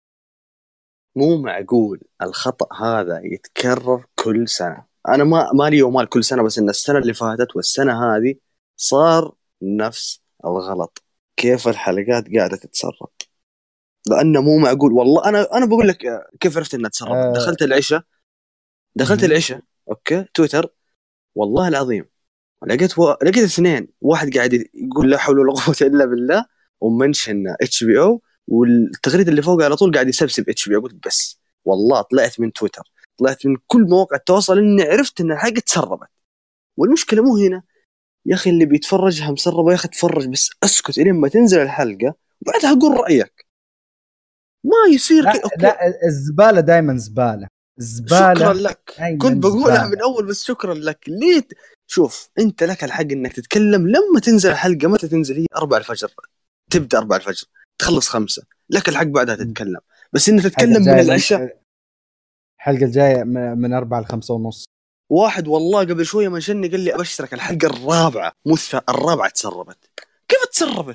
[SPEAKER 2] مو معقول الخطا هذا يتكرر كل سنه. انا ما مالي ومال كل سنه، بس ان السنه اللي فاتت والسنه هذه صار نفس الغلط. كيف الحلقات قاعده تتسرب؟ لانه مو معقول والله. انا انا بقول لك كيف عرفت انها تسربت. أه دخلت العشاء دخلت العشاء اوكي تويتر والله العظيم لقيت و... لقيت اثنين، واحد قاعد يقول لا حول ولا قوه الا بالله ومنشن اتش بي او، والتغريده اللي فوق على طول قاعد يسبسب اتش بي او. قلت بس والله طلعت من تويتر طلعت من كل مواقع التواصل اني عرفت ان الحلقه تسربت. والمشكله مو هنا يا اخي، اللي بيتفرجها مسربه يا اخي تفرج بس اسكت الين ما تنزل الحلقه وبعدها قول رايك. ما يصير
[SPEAKER 1] لا, لا الزباله دائما زباله زباله.
[SPEAKER 2] شكرا لك كنت بقولها من اول بس شكرا لك. ليه شوف انت لك الحق انك تتكلم لما تنزل الحلقه. متى تنزل؟ هي أربعة الفجر، تبدا أربعة الفجر تخلص خمسة، لك الحق بعدها تتكلم. بس انك تتكلم من العشاء.
[SPEAKER 1] الحلقه الجايه من أربعة لخمسة ونص.
[SPEAKER 2] واحد والله قبل شويه منشني قال لي ابشرك الحلقه الرابعه مو الرابعه تسربت. كيف تسربت؟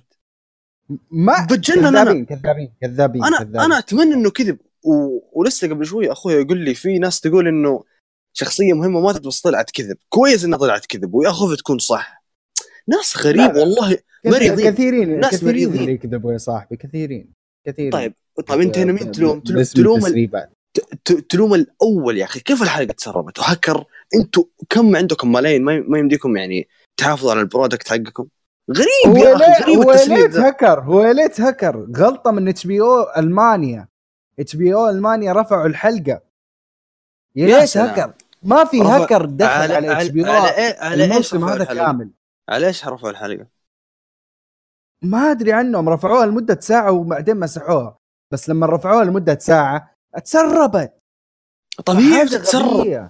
[SPEAKER 1] ما
[SPEAKER 2] بتجنن.
[SPEAKER 1] كذابين كذابين كذابين
[SPEAKER 2] انا
[SPEAKER 1] كذابين.
[SPEAKER 2] انا اتمنى انه كذب. و... ولسه قبل شويه اخويا يقول لي في ناس تقول انه شخصيه مهمه ماتت بس طلعت كذب. كويس انها طلعت كذب ويا خوف تكون صح. ناس غريب والله مريضين.
[SPEAKER 1] كثيرين ناس كثيرين مريضين اللي يكذبوا يا صاحبي. كثيرين كثيرين.
[SPEAKER 2] طيب طيب انت هنا مين تلوم؟ تلوم
[SPEAKER 1] باسم
[SPEAKER 2] تلوم, ال...
[SPEAKER 1] التسريبات.
[SPEAKER 2] ت- تلوم الاول يا اخي. كيف الحلقه تسربت وهكر؟ انتوا كم عندكم ملايين ما, ما يمديكم يعني تحافظوا على البرودكت حقكم؟ غريب
[SPEAKER 1] هو
[SPEAKER 2] يا اخي،
[SPEAKER 1] ليه
[SPEAKER 2] غريب
[SPEAKER 1] هو
[SPEAKER 2] التسريب
[SPEAKER 1] ليه
[SPEAKER 2] ذا.
[SPEAKER 1] هكر هو ليه هكر غلطه من اتش بي او المانيا. اتش بي او المانيا رفعوا الحلقه، يا
[SPEAKER 2] يا
[SPEAKER 1] ليت
[SPEAKER 2] سلام.
[SPEAKER 1] هكر. ما في
[SPEAKER 2] رفع
[SPEAKER 1] هكر دخل
[SPEAKER 2] على
[SPEAKER 1] على اتش
[SPEAKER 2] على
[SPEAKER 1] بي او
[SPEAKER 2] على, إيه؟ على ايش
[SPEAKER 1] الموسم
[SPEAKER 2] رفعوا
[SPEAKER 1] هذا
[SPEAKER 2] الحلقه؟
[SPEAKER 1] كامل.
[SPEAKER 2] على ايش رفعوا الحلقه؟
[SPEAKER 1] ما ادري عنهم، رفعوها لمده ساعه وبعدين مسحوها، بس لما رفعوها لمده ساعه تسربت.
[SPEAKER 2] طبيعي
[SPEAKER 1] حاجه
[SPEAKER 2] تتسرب.
[SPEAKER 1] غبيه.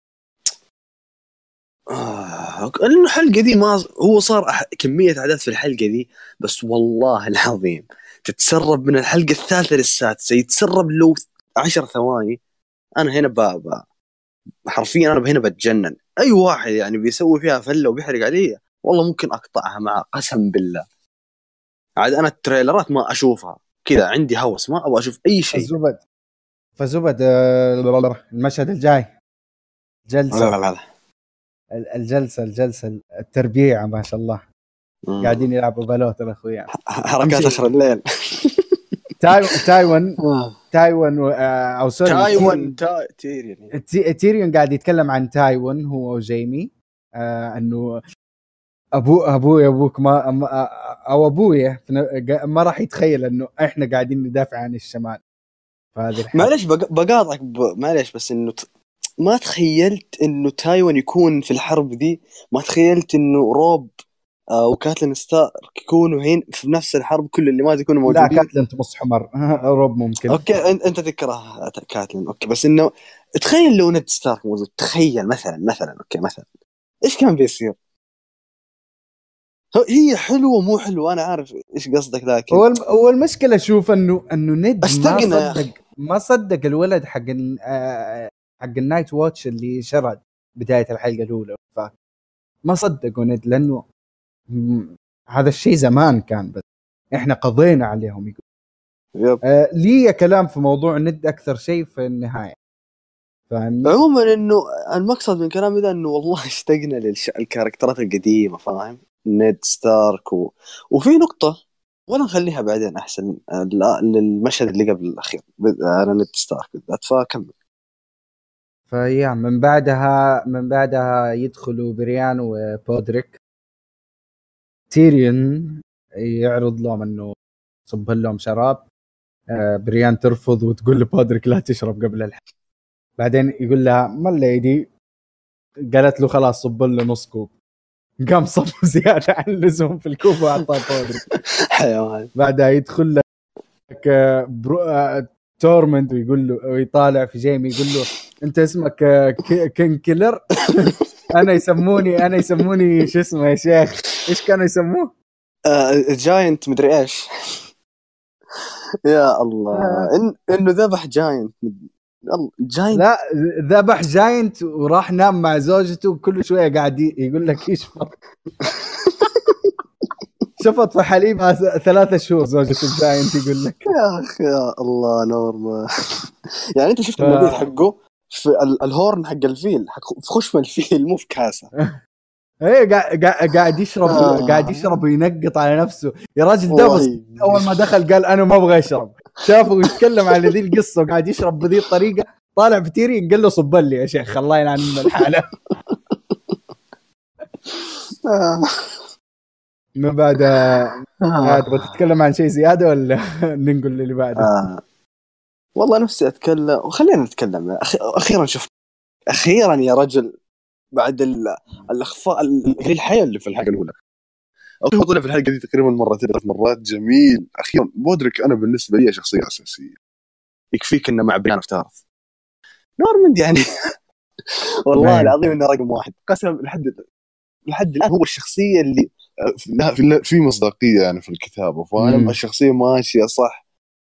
[SPEAKER 2] آه، لأنه الحلقة دي ما هو صار أح... كمية أحداث في الحلقة دي، بس والله العظيم تتسرب من الحلقة الثالثة للسادسة، يتسرب لو عشر ثواني. أنا هنا ب... ب... حرفيا أنا هنا بتجنن. أي واحد يعني بيسوي فيها فلة وبيحرق علي والله ممكن أقطعها معه قسم بالله. عاد أنا التريلرات ما أشوفها كذا، عندي هوس ما أبغى أشوف أي شيء.
[SPEAKER 1] فزبد فزبد آه، المشهد الجاي جلسة
[SPEAKER 2] لا لا لا.
[SPEAKER 1] الجلسة الجلسة التربيع ما شاء الله.
[SPEAKER 2] مم.
[SPEAKER 1] قاعدين يلعبوا بالوت الأخويا.
[SPEAKER 2] حركات آخر الليل.
[SPEAKER 1] تاي... تايوان تايوان و... آه، أو سوري
[SPEAKER 2] تايوان تا... تيريون
[SPEAKER 1] تي... تيريون قاعد يتكلم عن تايوان هو وجيمي، آه انه ابو ابوي ابوك ما ما- او ابويا ما راح يتخيل انه احنا قاعدين ندافع عن الشمال. فهذه الحاجة.
[SPEAKER 2] معلش بق- بقاطعك ب... معلش بس انه ت... ما تخيلت انه تايوان يكون في الحرب دي. ما تخيلت انه روب آه وكاتلين ستارك يكونوا هين في نفس الحرب، كل اللي ما يكونوا
[SPEAKER 1] لا
[SPEAKER 2] موجودين.
[SPEAKER 1] كاتلين تمص حمر. روب ممكن.
[SPEAKER 2] اوكي انت انت تكره كاتلين اوكي، بس انه تخيل لو نيد ستارك موجود. تخيل مثلا مثلا اوكي مثلا ايش كان بيصير؟ هو- هي حلوه مو حلوه انا عارف ايش قصدك، لكن
[SPEAKER 1] هو الم... هو المشكله شوف انه انه ند ما
[SPEAKER 2] استقنا يا اخي.
[SPEAKER 1] صدق ما صدق الولد حق ال... آه، حق النايت واتش اللي شرد بدايه الحلقه الاولى. ف ما صدقوا ند لانه م... هذا الشيء زمان كان، بس احنا قضينا عليهم يقول.
[SPEAKER 2] يب.
[SPEAKER 1] آه لي كلام في موضوع ند اكثر شيء في النهايه، فاهمني؟
[SPEAKER 2] عموما انه المقصد من كلامي ذا انه والله اشتقنا للكاركترات القديمه، فاهم؟ نيد ستارك و... وفي نقطه ولا نخليها بعدين احسن، لا- للمشهد اللي قبل الاخير ب- انا نيد ستارك بالذات، فكمل.
[SPEAKER 1] فيا من بعدها من بعدها يدخلوا بريان وبودريك. تيريون يعرض لهم انه صب لهم شراب. آه، بريان ترفض وتقول لبودريك لا تشرب قبل الحلقة. بعدين يقول لها ما الليدي، قالت له خلاص صب له نص كوب. قام صب زيادة عن اللزوم في الكوب وأعطاه بودريك.
[SPEAKER 2] حيوان.
[SPEAKER 1] بعدها يدخل لك آه، برو... آه، تورمنت ويقول له ويطالع في جيمي يقول له انت اسمك آه، ك... كين كيلر. انا يسموني انا يسموني شو اسمه يا شيخ، ايش كانوا يسموه؟
[SPEAKER 2] آه جاينت مدري ايش. يا الله إن انه ذبح جاينت. الله جاينت.
[SPEAKER 1] لا ذبح جاينت وراح نام مع زوجته وكل شويه قاعد يقول لك يشفط. شفط في حليبها ثلاثة شهور زوجته جاينت يقول لك.
[SPEAKER 2] يا اخي يا الله نورما. يعني انت شفت
[SPEAKER 1] ف...
[SPEAKER 2] المبيت حقه في ال- الهورن حق الفيل، حق في خشم الفيل مو في كاسه.
[SPEAKER 1] ايه قاعد قاعد يشرب
[SPEAKER 2] آه.
[SPEAKER 1] قاعد يشرب وينقط على نفسه يا راجل. ده
[SPEAKER 2] والله.
[SPEAKER 1] بس اول ما دخل قال انا ما ابغى اشرب، شافه يتكلم على ذي القصه وقاعد يشرب بذي الطريقه. طالع بتيري قال له صب لي يا شيخ الله يلعن الحاله.
[SPEAKER 2] آه.
[SPEAKER 1] من بعد آه، تبغى تتكلم عن شيء زياده ولا ننقل اللي بعده؟
[SPEAKER 2] آه. والله نفسي اتكلم وخلينا نتكلم. أخ... اخيرا شفت، اخيرا يا رجل بعد ال... الاخفاء ال- الحياه اللي في الحلقه الاولى. هو طلع في الحلقه دي تقريبا مرتين ثلاث مرات. جميل. اخيرا بودريك انا بالنسبه لي شخصيه اساسيه، يكفيك انه مع بريان افتارث نورماند يعني. والله العظيم انه رقم واحد قسم. لحد لحد الان هو الشخصيه اللي
[SPEAKER 3] لا في في مصداقيه يعني في الكتابه، فاهم؟ الشخصيه ماشيه صح.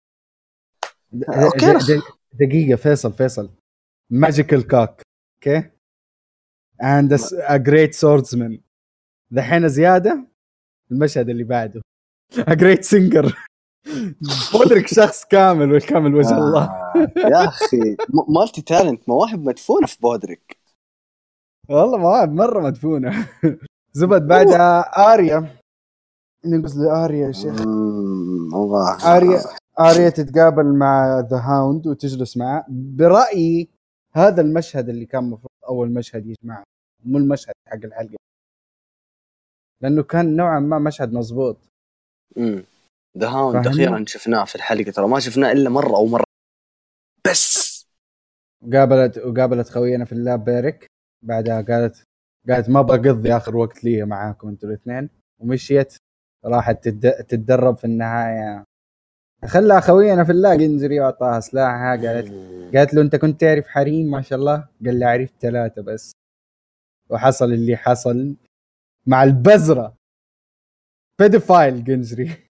[SPEAKER 2] اوكي.
[SPEAKER 1] دقيقه فيصل فيصل ماجيكال كوك اوكي and a great swordsman. دحين زياده المشهد اللي بعده a great singer. بودريك شخص كامل والكامل وجه
[SPEAKER 2] آه.
[SPEAKER 1] الله.
[SPEAKER 2] يا اخي مالتي تالنت، مواهب مدفونه في بودريك.
[SPEAKER 1] والله مواهب مره مدفونه. زبد بعدها اريا. نقص لاريا يا شيخ.
[SPEAKER 2] الله.
[SPEAKER 1] اريا اريا تتقابل مع ذا هاوند وتجلس معه. برايي هذا المشهد اللي كان مفروض اول مشهد يجمع، مو المشهد حق الحلقه، لانه كان نوعا ما مشهد مزبوط.
[SPEAKER 2] امم ذا هاوند اخيرا شفناه في الحلقه، ترى ما شفناه الا مره او مره بس.
[SPEAKER 1] قابلت وقابلت خوينا في اللاب بيرك، بعدها قالت قالت ما بقضي اخر وقت لي معاكم انتوا الاثنين، ومشيت راحت تتدرب في النهايه. خلى خوينا في اللاب ينزري واعطاها سلاحها. قالت قالت له انت كنت تعرف حريم؟ ما شاء الله. قال لي عرفت ثلاثه بس، وحصل اللي حصل مع البزره بيدوفايل جنزري.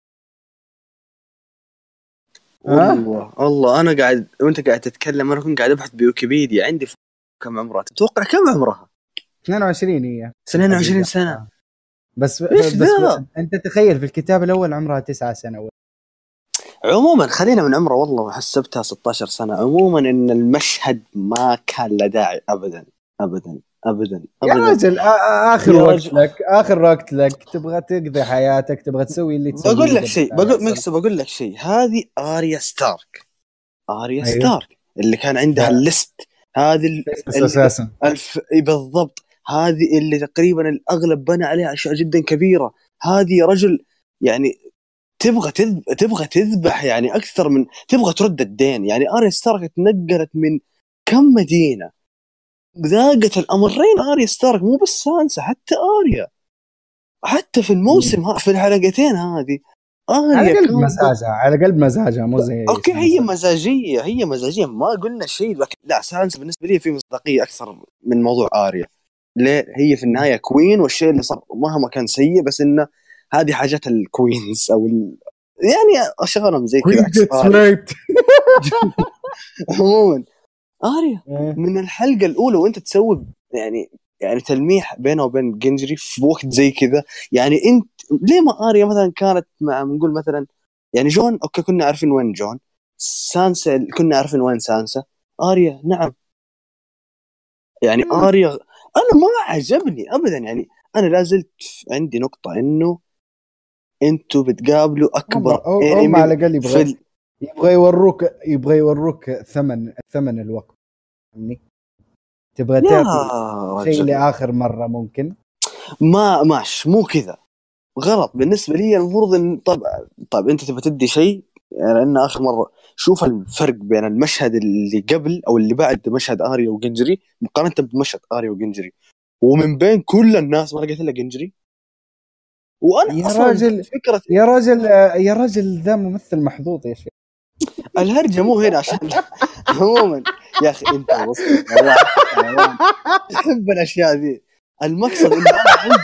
[SPEAKER 2] والله الله انا قاعد وانت قاعد تتكلم انا كنت قاعد ابحث بويكيبيديا عندي كم عمرها. تتوقع كم عمرها؟
[SPEAKER 1] اثنين وعشرين هي
[SPEAKER 2] اثنين وعشرين سنه
[SPEAKER 1] بس بس, بس انت تخيل في الكتاب الاول عمرها تسعة سنوات.
[SPEAKER 2] عموما خلينا من عمره، والله حسبتها ستة عشر سنه. عموما ان المشهد ما كان له داعي ابدا ابدا ابدا
[SPEAKER 1] يا رجل اخر وقت لك اخر وقت لك تبغى تقضي حياتك، تبغى تسوي اللي تسويه.
[SPEAKER 2] بقول لك شيء بقول مكس بقول لك شيء هذه آريا ستارك آريا أيوه. ستارك اللي كان عندها الليست هذه
[SPEAKER 1] اساسا
[SPEAKER 2] الف... بالضبط، هذه اللي تقريبا الاغلب بنى عليها اشياء جدا كبيره. هذه رجل يعني تبغى تذب... تبغى تذبح يعني اكثر من تبغى ترد الدين. يعني آريا ستارك تنقلت من كم مدينه، ذاقت الامرين. آريا ستارك مو بس سانسا، حتى آريا حتى في الموسم ها في الحلقتين هذه آريا
[SPEAKER 1] على قلب مزاجها على قلب مزاجها مو زي
[SPEAKER 2] اوكي سانسا. هي مزاجيه هي مزاجيه ما قلنا شيء، لكن لا سانسا بالنسبه لي في مصداقيه اكثر من موضوع آريا. ليه؟ هي في النهايه كوين، والشيء اللي صار مهما كان سيء بس انه هذه حاجات الكوينز او ال... يعني اشغلهم زي كذا. عموما آريا من الحلقه الاولى وانت تسوي يعني يعني تلميح بينه وبين جنجري في وقت زي كذا. يعني انت ليه ما آريا مثلا كانت مع نقول مثلا يعني جون اوكي كنا عارفين وين جون، سانسا كنا عارفين وين سانسا، آريا نعم. يعني آريا انا ما عجبني ابدا. يعني انا لازلت عندي نقطه انه انتوا بتقابلوا اكبر
[SPEAKER 1] هم على الاقل يبغى ال... يبغى يوروك يبغى يوروك ثمن ثمن الوقت. فهمني؟ تبغى تعطي شيء لاخر مره ممكن
[SPEAKER 2] ما ماش مو كذا غلط بالنسبه لي. المفروض ان طب طب انت تبغى تدي شيء يعني ان اخر مره شوف الفرق بين المشهد اللي قبل او اللي بعد مشهد آريا وجنجري مقارنه بمشهد آريا وجنجري، ومن بين كل الناس ما لقيت الا جنجري. وانا
[SPEAKER 1] يا راجل فكره يا راجل يا راجل ذا ممثل محظوظ يا شيخ.
[SPEAKER 2] الهرجه مو هنا عشان عموما يا اخي انت وصلت والله احب الاشياء ذي. المقصد انه انا عندي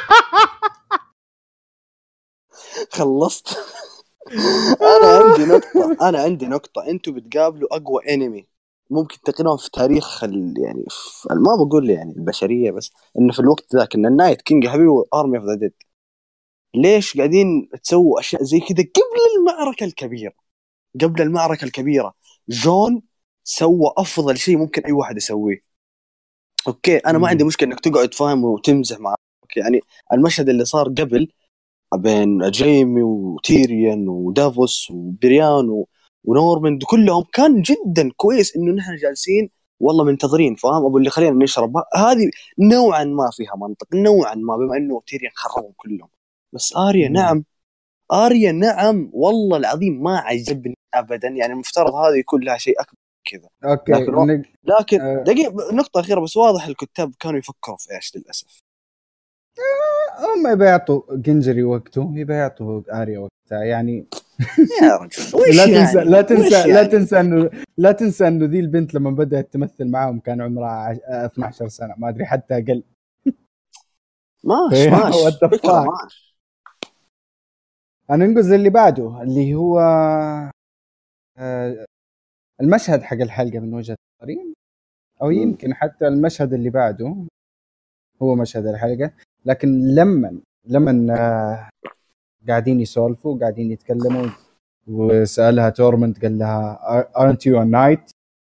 [SPEAKER 2] خلصت انا عندي نقطه انا عندي نقطه انتوا بتقابلوا اقوى انمي ممكن تقريبا في تاريخ ال... يعني في... ما بقول يعني البشريه، بس انه في الوقت ذاك ان النايت كينج يا حبيبي وارمي اوف ذا ديد. ليش قاعدين تسووا اشياء زي كذا قبل المعركه الكبيره؟ قبل المعركه الكبيره جون سوى افضل شيء ممكن اي واحد يسويه. اوكي انا ما عندي مشكله انك تقعد تفهم وتمزح معه. اوكي يعني المشهد اللي صار قبل بين جيمي وتيريان ودافوس وبريان و... ونورمند كلهم كان جدا كويس انه نحن جالسين والله منتظرين فاهم ابو اللي خلينا نشرب. هذه نوعا ما فيها منطق نوعا ما بما انه تيريان خربهم كلهم. بس آريا مم. نعم آريا نعم والله العظيم ما عجبني ابدا. يعني المفترض هذه يكون لها شيء اكبر كذا.
[SPEAKER 1] اوكي
[SPEAKER 2] لكن, و... لكن أه... دقيقه نقطه اخيره بس واضح الكتاب كانوا يفكروا في ايش للاسف.
[SPEAKER 1] هم يبى يعطوا جنجري وقته يبى يعطوا آريا وقتها يعني.
[SPEAKER 2] يا رجل
[SPEAKER 1] لا تنسى يعني؟ لا تنسى يعني؟ لا تنسى انه لا تنسى انه ذي البنت لما بدأت تمثل معاهم كان عمرها اثني عشر سنة ما ادري حتى اقل.
[SPEAKER 2] ماشي ماشي ماشي.
[SPEAKER 1] انا ننقز اللي بعده اللي هو المشهد حق الحلقة من وجهة نظري، او يمكن حتى المشهد اللي بعده هو مشهد الحلقة. لكن لما لما قاعدين يسولفوا قاعدين يتكلموا وسألها تورمنت قال لها aren't you a knight؟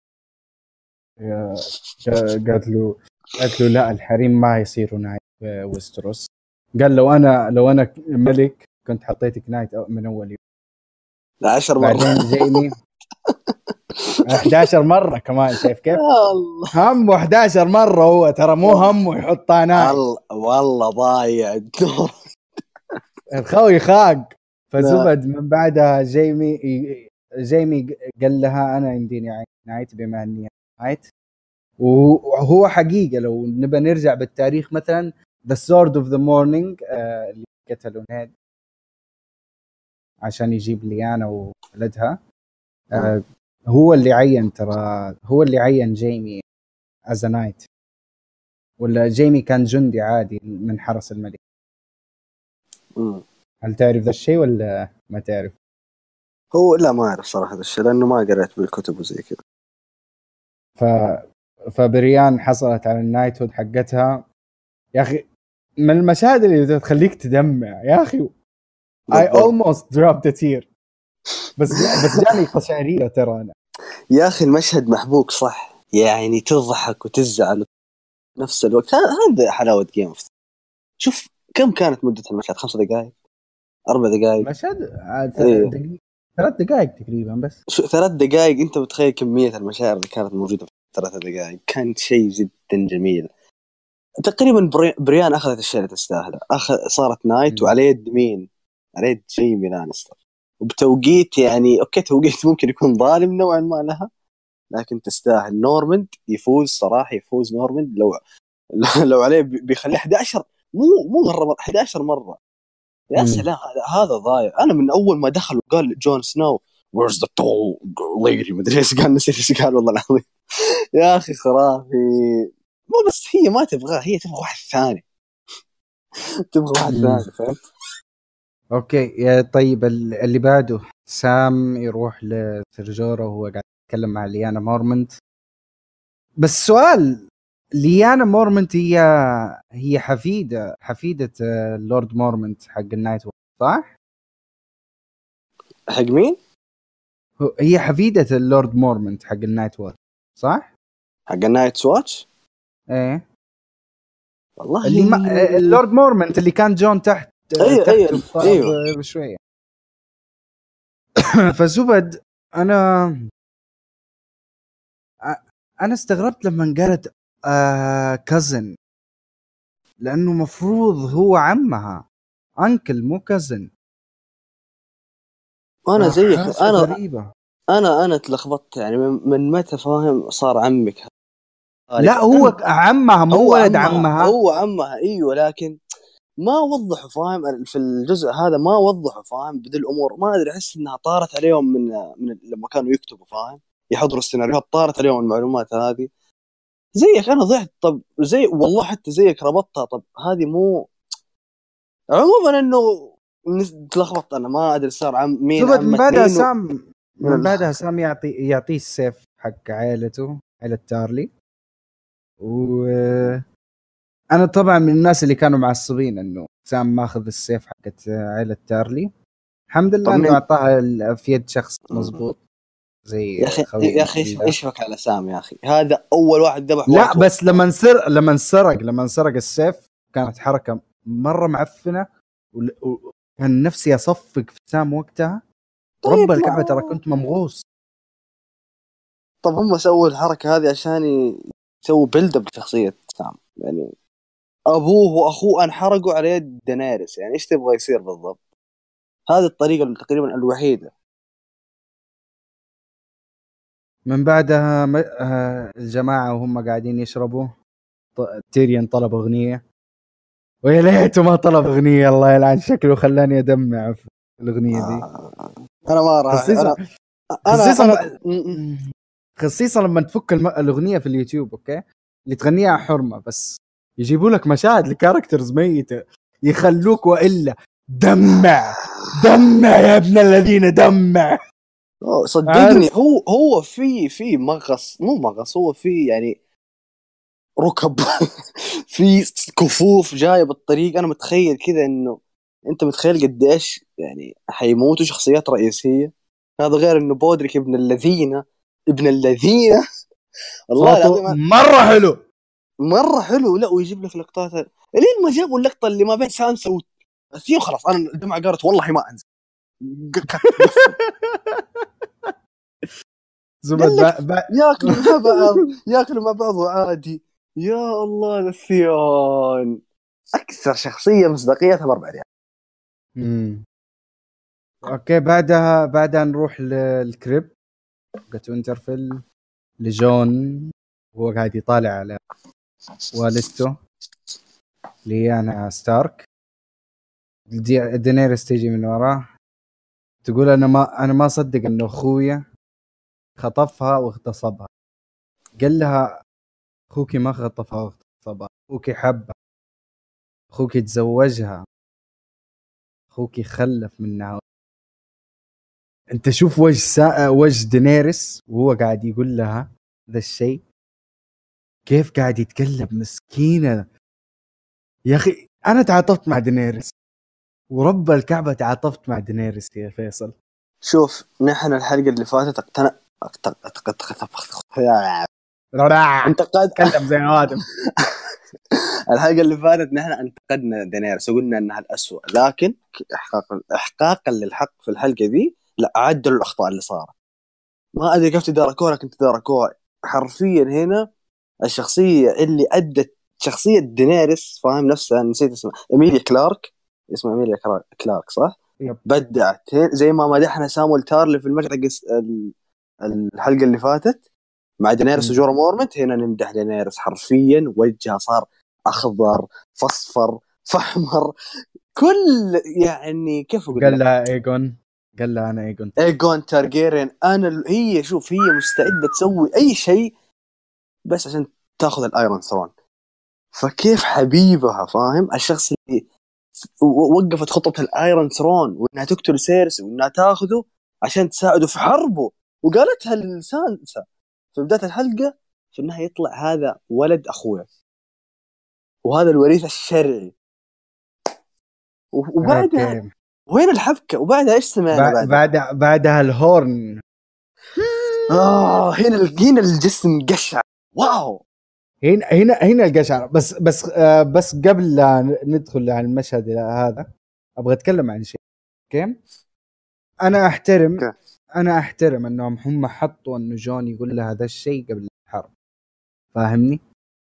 [SPEAKER 1] قالت له قالت له لا الحريم ما يصيروا نايت في ويستروس. قال لو انا لو انا ملك كنت حطيتك نايت من اول يوم.
[SPEAKER 2] عشر مرات
[SPEAKER 1] بعدين جيمي إحدى عشر مرة كمان، شايف كيف
[SPEAKER 2] الله
[SPEAKER 1] همه إحدى عشر مرة، هو ترى مو همه يحط نايت،
[SPEAKER 2] والله والله ضايع الدور
[SPEAKER 1] الخوي خاق. فزبد من بعدها جيمي جيمي قال لها انا يمديني عين نايت بما اني نايت. وهو حقيقة لو نبى نرجع بالتاريخ مثلا The Sword of the Morning آه اللي قتلوا نيد عشان يجيب ليانا وولدها، آه هو اللي عين، ترى هو اللي عين جيمي as a knight، ولا جيمي كان جندي عادي من حرس الملك.
[SPEAKER 2] مم.
[SPEAKER 1] هل تعرف ذا الشيء ولا ما تعرف؟
[SPEAKER 2] هو لا ما أعرف صراحة هذا الشيء لأنه ما قرأت بالكتب وزي كذا.
[SPEAKER 1] ف فبريان حصلت على النايت هود حقتها. يا أخي من المشاهد اللي تخليك تدمع يا أخي. I almost dropped a tear. بس بس جاني قشعرية ترى أنا.
[SPEAKER 2] يا أخي المشهد محبوك صح، يعني تضحك وتزعل نفس الوقت. هذا حلاوة جيم اوف. شوف كم كانت مدة المشهد؟ خمسة دقائق أربع دقائق
[SPEAKER 1] مشهد
[SPEAKER 2] إيه.
[SPEAKER 1] دقيقة ثلاث دقائق تقريبا بس.
[SPEAKER 2] شو ثلاث دقائق؟ أنت متخيل كمية المشاعر اللي كانت موجودة في ثلاث دقائق؟ كان شيء جدا جميل. تقريبا بري... بريان أخذت الشيء اللي تستاهله، أخذ صارت نايت وعلى يد مين؟ على يد جيمي لانستر، وبتوقيت يعني أوكي توقيت ممكن يكون ظالم نوعا ما لها، لكن تستاهل. نورماند يفوز صراحة، يفوز نورماند لو لو عليه بيخليه إحدى عشر، مو مو مرة مرة إحدى عشر مرة. يا سلام هذا ضايع. أنا من أول ما دخل وقال جون سنو where's the tall lady مدري إيش قال، نسيت إيش قال والله العظيم. يا أخي خرافي. مو بس هي ما تبغاه، هي تبغى واحد ثاني تبغى واحد ثاني فهمت.
[SPEAKER 1] اوكي يا طيب اللي بعده سام يروح لسيرجورا وهو قاعد يتكلم مع ليانا مورمنت. بس سؤال، ليانا مورمنت هي هي حفيدة حفيدة اللورد مورمنت حق النايت واتش صح؟
[SPEAKER 2] حق مين؟
[SPEAKER 1] هي حفيدة اللورد مورمنت حق النايت واتش صح؟
[SPEAKER 2] حق النايت واتش؟
[SPEAKER 1] ايه
[SPEAKER 2] والله
[SPEAKER 1] اللي ما... اللورد مورمنت اللي كان جون تحت
[SPEAKER 2] ايوه
[SPEAKER 1] ايوه
[SPEAKER 2] ايوه
[SPEAKER 1] بشويه. فزبد انا انا استغربت لما قالت آه كازن، لانه مفروض هو عمها انكل مو كازن.
[SPEAKER 2] انا زيك انا
[SPEAKER 1] غريبة.
[SPEAKER 2] انا انا تلخبطت يعني من متى فاهم صار عمك؟
[SPEAKER 1] لا هو عمها مو
[SPEAKER 2] هو
[SPEAKER 1] ولد
[SPEAKER 2] عمها.
[SPEAKER 1] عمها
[SPEAKER 2] هو عمها ايوه، لكن ما وضحوا فاهم في الجزء هذا، ما وضحوا فاهم بذي الامور. ما ادري احس انها طارت عليهم من من لما كانوا يكتبوا فاهم يحضروا السيناريوهات، طارت عليهم المعلومات هذه. زيك انا ضعت. طب زي والله حتى زيك ربطتها. طب هذه مو عموما انه تلخبطت انا ما ادري صار عم مين عمك
[SPEAKER 1] من بعدها
[SPEAKER 2] مين
[SPEAKER 1] سام من, من بعدها سام يعطي يعطيه السيف حق عائلته عائلة تارلي. و انا طبعا من الناس اللي كانوا معصبين انه سام ماخذ السيف حقت عائلة تارلي. الحمد لله انه اعطاها في يد شخص مزبوط زي
[SPEAKER 2] يا اخي يا اخي ايش فك على سام يا اخي؟ هذا اول واحد ذبح.
[SPEAKER 1] لا بس لما انسرق لما انسرق لما انسرق السيف كانت حركة مرة معفنة، وكان نفسي اصفق في سام وقتها. طيب رب الكعبة ترى كنت ممغوص.
[SPEAKER 2] طب هم سووا الحركة هذه عشان يسووا بيلد اب لشخصية سام، يعني ابوه واخوه انحرقوا على يد دينيريس، يعني ايش تبغى يصير بالضبط؟ هذه الطريقة تقريبا الوحيدة.
[SPEAKER 1] من بعدها الجماعة وهم قاعدين يشربوا تيريان طلب أغنية، ويا ليته ما طلب أغنية، الله يلعن شكله خلاني أدمع في الأغنية دي.
[SPEAKER 2] آه. أنا ما راح
[SPEAKER 1] خصيصا
[SPEAKER 2] أنا
[SPEAKER 1] خصيصا,
[SPEAKER 2] أنا...
[SPEAKER 1] أنا... خصيصا لما تفك الأغنية في اليوتيوب أوكي اللي تغنيها حرمة، بس يجيبوا لك مشاهد لكاركترز ميتة يخلوك وإلا دمع دمع يا ابن الذين دمع.
[SPEAKER 2] أوه صدقني هو هو في في مغص مو مغص هو في يعني ركب في كفوف جايه بالطريق. انا متخيل كذا انه انت متخيل قد ايش يعني حيموتوا شخصيات رئيسيه. هذا غير انه بودريك ابن الذين ابن الذين
[SPEAKER 1] والله العظيم مره حلو
[SPEAKER 2] مره حلو. لا ويجيب لك لقطات لين ما جابوا اللقطه اللي ما بين سانسا وثيون. خلاص انا الدمعه قالت والله ما انزل
[SPEAKER 1] زبد
[SPEAKER 2] قال لك
[SPEAKER 1] بع- بع-
[SPEAKER 2] ياكلوا مع بعض ياكلوا مع بعض وعادي. يا الله الثيون اكثر شخصيه مصداقيتها باربع ريال.
[SPEAKER 1] مم. اوكي بعدها بعدها نروح للكريب حقت وينترفيل لجون، وهو قاعد يطالع على والدته ليانا ستارك. دي- دينيريس تيجي من وراه تقول انا ما انا ما صدق انه اخويا خطفها واغتصبها. قال لها اخوك ما خطفها واغتصبها، اخوك حبها، اخوك تزوجها، اخوك خلف منها. انت شوف وجه سا... وجه دينيريس وهو قاعد يقول لها ذا الشيء، كيف قاعد يتكلم مسكينة. يا اخي انا تعاطفت مع دينيريس، ورب الكعبة تعاطفت مع دينيريس يا فيصل.
[SPEAKER 2] شوف نحن الحلقه اللي فاتت اقتنع انتقد
[SPEAKER 1] تكلم زي آدم.
[SPEAKER 2] الحلقه اللي فاتت نحن انتقدنا دينيرس وقلنا انها الأسوأ، لكن احقاقا احقاقا للحق في الحلقه دي لا عدلوا الاخطاء اللي صارت. ما ادري كيف تداركوها لكن تداركوها حرفيا. هنا الشخصيه اللي ادت شخصيه دينيرس فاهم نفسها، نسيت اسمها، إيميليا كلارك، اسمها إيميليا كلارك صح؟
[SPEAKER 1] يب.
[SPEAKER 2] بدعت زي ما مدحنا سامويل تارلي في المشهد الحلقه اللي فاتت مع دينيرس وجورا مورمنت. هنا نمدح دينيرس حرفيا، وجهها صار اخضر فاصفر فاحمر كل يعني كيف اقول
[SPEAKER 1] قال
[SPEAKER 2] لك
[SPEAKER 1] لها ايجون، قال لها انا ايجون
[SPEAKER 2] ايجون تارجيريان. انا ال- هي شوف هي مستعده تسوي اي شيء بس عشان تاخذ الايرون ثرون. فكيف حبيبها فاهم الشخص اللي و- وقفت خطه الايرون ثرون وانها تقتل سيرس وانها تاخذه عشان تساعده في حربه، وقالتها لسانسا في بدايه الحلقه في النهايه يطلع هذا ولد اخويا وهذا الوريث الشرعي. وبعدها
[SPEAKER 1] اوكي.
[SPEAKER 2] وين الحبكه وبعدها ايش سمعنا
[SPEAKER 1] بعد
[SPEAKER 2] بعدها؟
[SPEAKER 1] بعد بعدها الهورن.
[SPEAKER 2] اه هنا هنا الجسم قشع. واو
[SPEAKER 1] هنا هنا هنا القشعر. بس بس آه بس قبل لا ندخل على المشهد هذا ابغى اتكلم عن شيء. اوكي انا احترم
[SPEAKER 2] اوكي
[SPEAKER 1] انا احترم انهم هم حطوا انه جون يقول له هذا الشيء قبل الحرب، فاهمني؟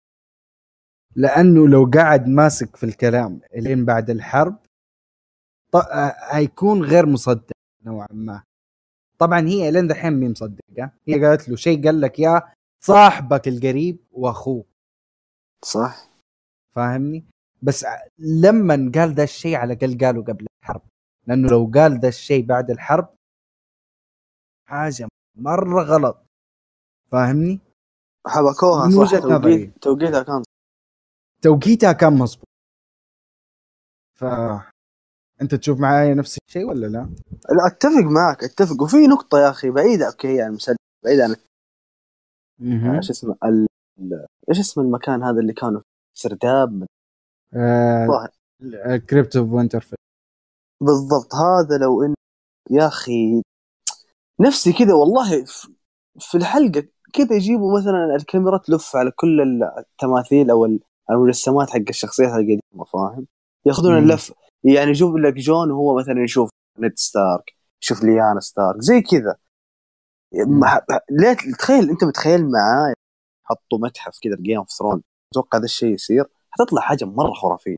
[SPEAKER 1] لانه لو قاعد ماسك في الكلام لين بعد الحرب ط... آه، هيكون غير مصدق نوعا ما. طبعا هي لين دحين مي مصدقه، هي قالت له شيء قال لك يا صاحبك القريب واخوه،
[SPEAKER 2] صح
[SPEAKER 1] فاهمني؟ بس ع- لما قال ده الشيء على الاقل قاله قبل الحرب، لانه لو قال ده الشيء بعد الحرب حاجه مره غلط، فاهمني؟
[SPEAKER 2] حبكوها
[SPEAKER 1] من
[SPEAKER 2] صح.
[SPEAKER 1] وجهه نظري
[SPEAKER 2] توقيت توقيتها كان
[SPEAKER 1] توقيتها كان مظبوط. ف انت تشوف معايا نفس الشيء ولا لا؟
[SPEAKER 2] لا اتفق معك اتفق. وفي نقطه يا اخي بعيده اوكي يعني المسلسل بعيد عن
[SPEAKER 1] اها
[SPEAKER 2] ايش اسمه ال... ال- ايش اسم المكان هذا اللي كانوا في سرداب
[SPEAKER 1] آه... كريبت اوف وينترفيل.
[SPEAKER 2] بالضبط. هذا لو ان يا اخي نفسي كذا والله في- في الحلقه كذا يجيبوا مثلا الكاميرا تلف على كل التماثيل او المجسمات حق الشخصيات القديمه فاهم، ياخذون
[SPEAKER 1] مم.
[SPEAKER 2] اللف يعني يجيب لك جون وهو مثلا يشوف نيد ستارك يشوف ليانا ستارك زي كذا.
[SPEAKER 1] مم.
[SPEAKER 2] ما- ليه تخيل انت متخيل معاي حطوا متحف كذا الجيم اوف ثرون، اتوقع هذا الشيء يصير حتطلع حاجه مره خرافيه.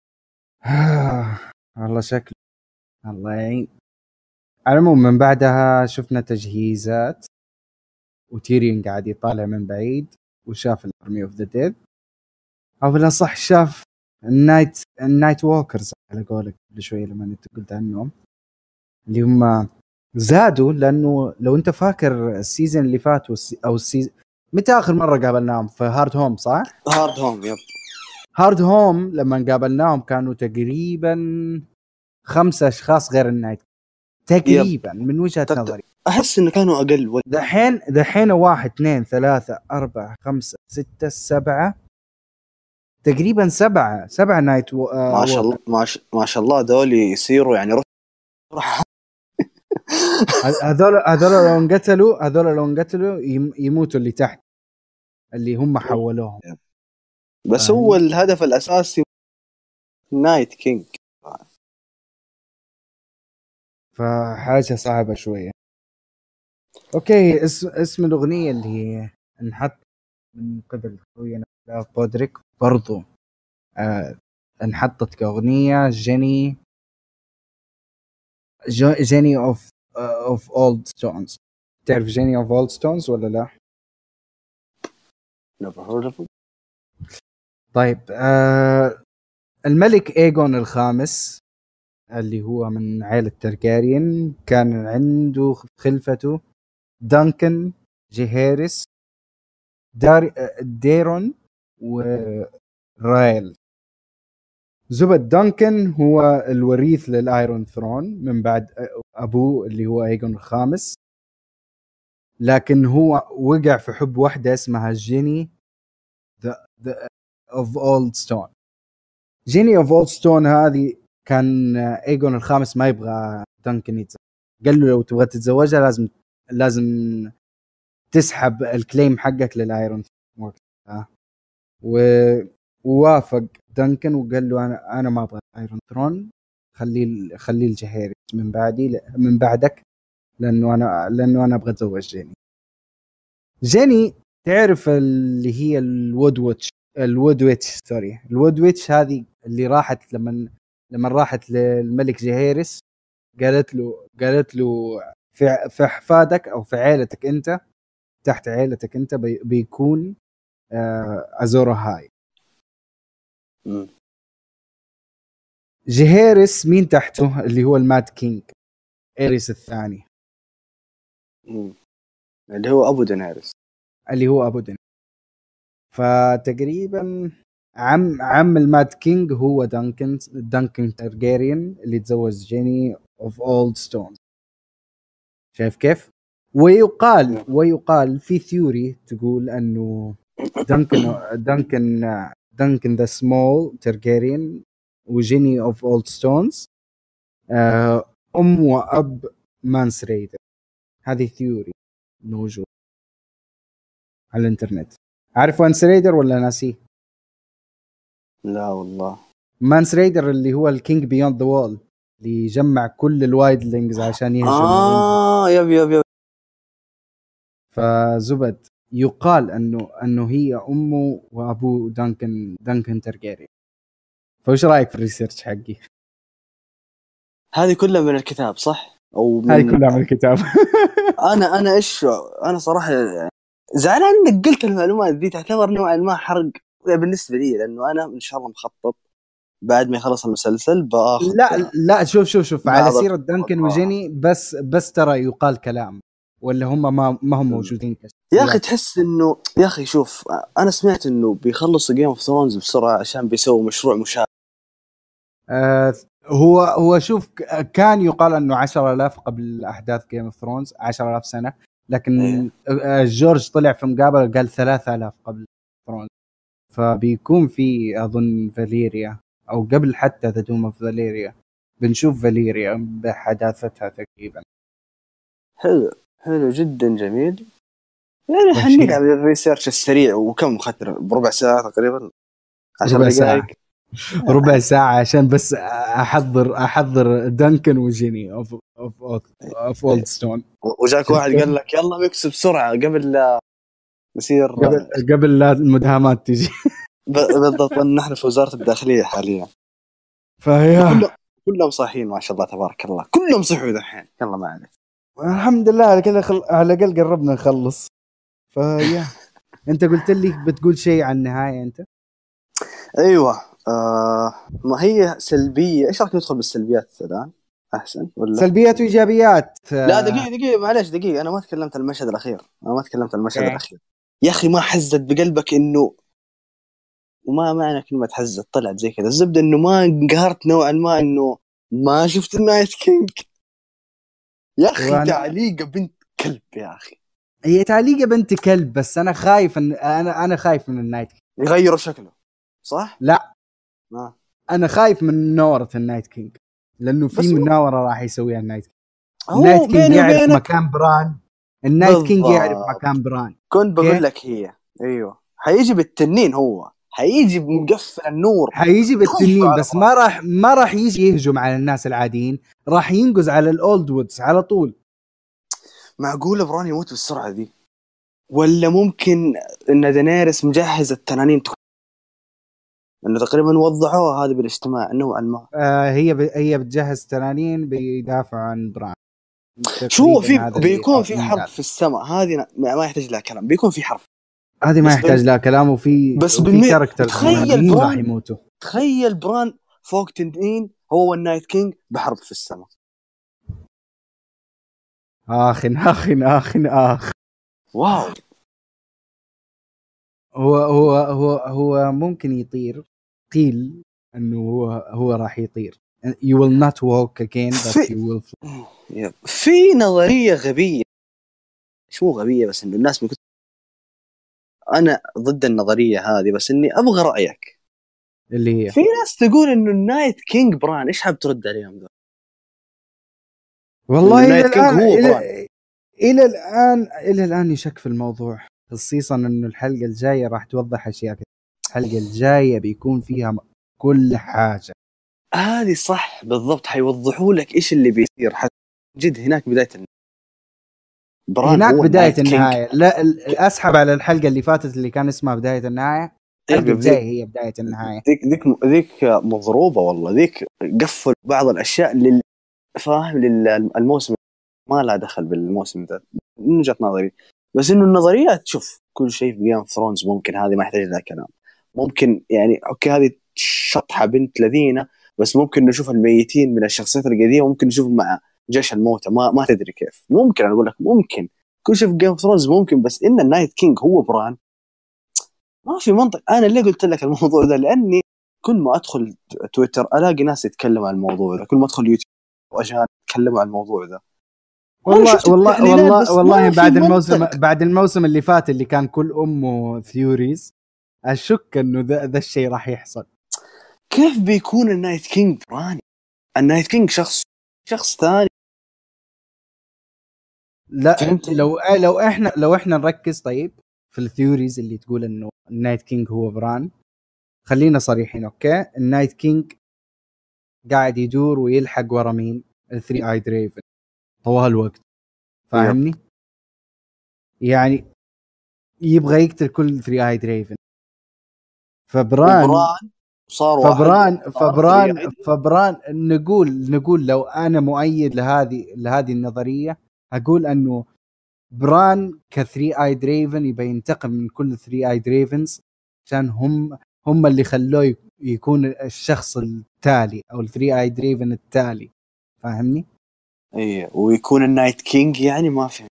[SPEAKER 1] والله شكله الله يعين. على العموم من بعدها شفنا تجهيزات وتيريون قاعد يطالع من بعيد وشاف الارمي اوف ذا ديد، او بالاصح شاف النايت النايت ووكرز على قولك قبل شويه لما انت قلت عنهم، اللي هم زادوا. لانه لو انت فاكر السيزون اللي فات والسي... او السيزون متى اخر مره قابلناهم في هارد هوم صح؟
[SPEAKER 2] هارد هوم يب.
[SPEAKER 1] هارد هوم لما قابلناهم كانوا تقريبا خمسة اشخاص غير النايت تقريبا يب. من وجهة
[SPEAKER 2] تت...
[SPEAKER 1] نظري
[SPEAKER 2] احس انه كانوا اقل ولا
[SPEAKER 1] دحين دحين واحد اثنين ثلاثة أربعة خمسة ستة سبعة تقريبا سبعة سبعة نايت و... آه
[SPEAKER 2] ما شاء الله ما, ش... ما شاء الله دول يصيروا يعني رح...
[SPEAKER 1] هذول هذول لو انقتلوا هذول لو انقتلوا يم... يموتوا اللي تحت اللي هم حولوهم.
[SPEAKER 2] بس هو الهدف الاساسي نايت كينج.
[SPEAKER 1] فحاجة صعبة شوية. اوكي، اسم اسم الأغنية اللي انحط من قبل خوينا بودريك برضو آه انحطت كأغنية جيني جيني اوف اوف اولد ستونز. تعرف جيني اوف اولد ستونز ولا لا؟
[SPEAKER 2] never heard of it.
[SPEAKER 1] طيب آه الملك ايغون الخامس اللي هو من عائلة ترجاريان كان عنده خلفته دانكن جيهيرس دار ديرون ورايل. زبد دانكن هو الوريث للآيرون ثرون من بعد أبوه اللي هو ايغون الخامس، لكن هو وقع في حب واحدة اسمها جيني the, the of old stone. جيني of old stone هذه كان ايغون الخامس ما يبغى دانكن يتزوج، قال له لو تبغى تتزوجها لازم لازم تسحب الكليم حقك للآيرون ثرون. ووافق دانكن وقال له انا انا ما ابغى ايرون ثرون، خليه خليه الجهيري من بعدي من بعدك، لانه انا لانه انا ابغى اتزوج جيني. جيني تعرف اللي هي الوود ويتش الوود ويتش سوري الوود ويتش هذه اللي راحت لما لما راحت للملك جهيرس قالت له قالت له في في احفادك او في عائلتك انت تحت عائلتك انت بي بيكون ازورا هاي.
[SPEAKER 2] مم.
[SPEAKER 1] جهيرس مين تحته اللي هو الماد كينج إيريس الثاني
[SPEAKER 2] مم. اللي هو أبو دينيريس
[SPEAKER 1] اللي هو أبو دين. فتقريبا عم عم الماد كينج هو دانكن دانكن تارجيريان اللي تزوج جيني اوف اولد ستون. شايف كيف؟ ويقال ويقال في ثيوري تقول انه دانكن دانكن دانكن ذا سمول تارجيريان وجيني اوف اولد ستونز ام واب مانس ريدر. هذه ثيوري موجود على الانترنت. عارف مانس ريدر ولا ناسي؟
[SPEAKER 2] لا والله.
[SPEAKER 1] مانس ريدر اللي هو الكينج بيوند ذا وول اللي يجمع كل الوايدلينجز عشان يهجموا.
[SPEAKER 2] اه يب يب يب.
[SPEAKER 1] فزبد يقال انه انه هي امه وابو دانكن دانكن تارجيريان. فايش رايك في الريسيرش حقي؟
[SPEAKER 2] هذه كلها من الكتاب صح؟ او من
[SPEAKER 1] هاي كلها من الكتاب.
[SPEAKER 2] انا انا ايش انا صراحه زعلان انك قلت المعلومات دي، تعتبر نوعا ما حرق بالنسبه لي، لانه انا ان شاء الله مخطط بعد ما يخلص المسلسل باخذ.
[SPEAKER 1] لا لا شوف شوف شوف على سيرة دانكن وجيني بس بس ترى يقال كلام ولا هم ما ما هم موجودين كشخصيات.
[SPEAKER 2] يا اخي تحس انه يا اخي شوف انا سمعت انه بيخلصوا جيم اوف ثرونز بسرعه عشان بيسووا مشروع مشابه.
[SPEAKER 1] آه هو هو شوف كان يقال انه عشرة آلاف قبل احداث جيم اوف ثرونز عشرة آلاف سنه، لكن
[SPEAKER 2] إيه؟
[SPEAKER 1] آه جورج طلع في مقابله قال ثلاثة آلاف قبل ثرونز. فبيكون في اظن فاليريا او قبل حتى ذا دوم اوف فاليريا بنشوف فاليريا بحداثتها تقريبا.
[SPEAKER 2] حلو حلو جدا جميل. يعني حنيك على الريسيرش السريع. وكم خطر بربع ساعه تقريبا
[SPEAKER 1] ربع ساعة ربع ساعة عشان بس أحضر أحضر دانكن وجيني أوف أوف أوف أولد ستون.
[SPEAKER 2] وجاك واحد قال لك يلا مكس بسرعة قبل لا نصير
[SPEAKER 1] قبل قبل لا المداهمات تجي.
[SPEAKER 2] بالضبط. نحن في وزارة الداخلية حاليا.
[SPEAKER 1] فهي
[SPEAKER 2] كلهم كلهم صاحيين ما شاء الله تبارك الله، كلهم صحوا دحين. يلا ما عليك
[SPEAKER 1] الحمد لله على كل خل... على الأقل قربنا نخلص. فيا أنت قلت لي بتقول شيء عن النهاية أنت؟
[SPEAKER 2] أيوة. آه ما هي سلبية. إيش رأيك ندخل بالسلبيات الآن أحسن ولا
[SPEAKER 1] سلبيات وإيجابيات؟
[SPEAKER 2] لا دقيقة دقيقة معلش دقيقة أنا ما تكلمت عن المشهد الأخير. أنا ما تكلمت عن المشهد الأخير يا أخي. ما حزت بقلبك إنه وما معنى كلمة حزت طلعت زي كذا الزبدة إنه ما انقهرت نوعا ما إنه ما شفت النايت كينج يا أخي. وأنا... تعليقة بنت كلب يا أخي.
[SPEAKER 1] هي تعليقة بنت كلب بس أنا خايف إن أنا أنا خايف من النايت كينج
[SPEAKER 2] يغيروا شكله صح؟
[SPEAKER 1] لا
[SPEAKER 2] ما.
[SPEAKER 1] أنا خايف من مناورة النايت كينج لأنه في مناورة راح يسويها النايت كينج.
[SPEAKER 2] النايت
[SPEAKER 1] كينج يعرف بينك. مكان بران. النايت بالضبط. كينج يعرف مكان بران.
[SPEAKER 2] كنت بقول لك هي ايوه حيجي بالتنين. هو حيجي مقفل النور،
[SPEAKER 1] حيجي بالتنين، بس ما راح ما راح يجي يهجم على الناس العاديين، راح ينقز على الاولد وودز على طول.
[SPEAKER 2] معقول بران يموت بالسرعه دي؟ ولا ممكن ان دينيريس مجهز التنانين؟ انه تقريبا وضحوها هذا بالاجتماع نوعا ما.
[SPEAKER 1] آه هي ب... هي بتجهز تنانين بيدافع عن بران.
[SPEAKER 2] شو في بيكون في حرب في السماء هذه ما يحتاج لها كلام، بيكون في حرب
[SPEAKER 1] هذه ما يحتاج لها كلام، وفي
[SPEAKER 2] بس
[SPEAKER 1] وفي
[SPEAKER 2] بالمي...
[SPEAKER 1] كاركترز
[SPEAKER 2] تخيل بران
[SPEAKER 1] راح يموتوا.
[SPEAKER 2] تخيل بران فوق تنين هو والنايت كينج بحرب في السماء.
[SPEAKER 1] اخ اخ اخ اخ
[SPEAKER 2] واو.
[SPEAKER 1] هو هو هو هو ممكن يطير، قيل انه هو هو راح يطير. you will not walk again but you will fly.
[SPEAKER 2] في نظريه غبيه، شو غبيه بس انه الناس ممكن، انا ضد النظريه هذه بس اني ابغى رايك.
[SPEAKER 1] اللي هي
[SPEAKER 2] في ناس تقول انه النايت كينج بران، ايش حاب ترد عليهم ذا؟
[SPEAKER 1] والله الى الان إلى, الى الان الى الان يشك في الموضوع، خصيصا انه الحلقه الجايه راح توضح اشياء كثير. الحلقه الجايه بيكون فيها كل حاجه.
[SPEAKER 2] هذه صح بالضبط، حيوضحوا لك ايش اللي بيصير. حتى جد هناك بدايه
[SPEAKER 1] بران هناك بدايه النهايه. لا اسحب على الحلقه اللي فاتت اللي كان اسمها بدايه النهايه. الحلقه الجايه هي بدايه النهايه.
[SPEAKER 2] ذيك ذيك ذيك مضروبه والله. ذيك قفل بعض الاشياء لل فاهم للموسم، ما لا دخل بالموسم ذا من وجهه نظري. بس انه النظريات، شوف كل شيء في جيم ثرونز ممكن، هذه ما يحتاج لها كلام. ممكن يعني اوكي هذه شطحه بنت لذينه، بس ممكن نشوف الميتين من الشخصيات القديمه، ممكن نشوفهم مع جيش الموتى، ما ما تدري كيف. ممكن انا اقول لك ممكن كل شيء في جيم ثرونز ممكن، بس ان النايت كينج هو بران ما في منطق. انا اللي قلت لك الموضوع ده لاني كل ما ادخل تويتر الاقي ناس يتكلموا عن الموضوع ده، كل ما ادخل يوتيوب واجانب يتكلموا عن الموضوع ده.
[SPEAKER 1] والله والله والله والله بعد الموسم بعد الموسم اللي فات اللي كان كل امه ثيوريز، اشك انه ذا, ذا الشيء راح يحصل.
[SPEAKER 2] كيف بيكون النايت كينج براني؟ النايت كينج شخص شخص ثاني.
[SPEAKER 1] لا فهمت؟ لو لو احنا لو احنا نركز طيب في الثيوريز اللي تقول انه النايت كينج هو بران، خلينا صريحين اوكي. النايت كينج قاعد يدور ويلحق ورا مين؟ الثري اي دريفن طوال الوقت، فاهمني؟ يب. يعني يبغى يقتل كل ثري اي دريفن. فبران
[SPEAKER 2] صار
[SPEAKER 1] فبران واحد فبران صار فبران نقول نقول لو انا مؤيد لهذه لهذه النظريه، اقول انه بران كثري اي دريفن يبي ينتقم من كل ثري اي دريفنز عشان هم هم اللي خلوه يكون الشخص التالي او الثري اي دريفن التالي، فاهمني؟
[SPEAKER 2] ايه ويكون النايت كينج يعني ما في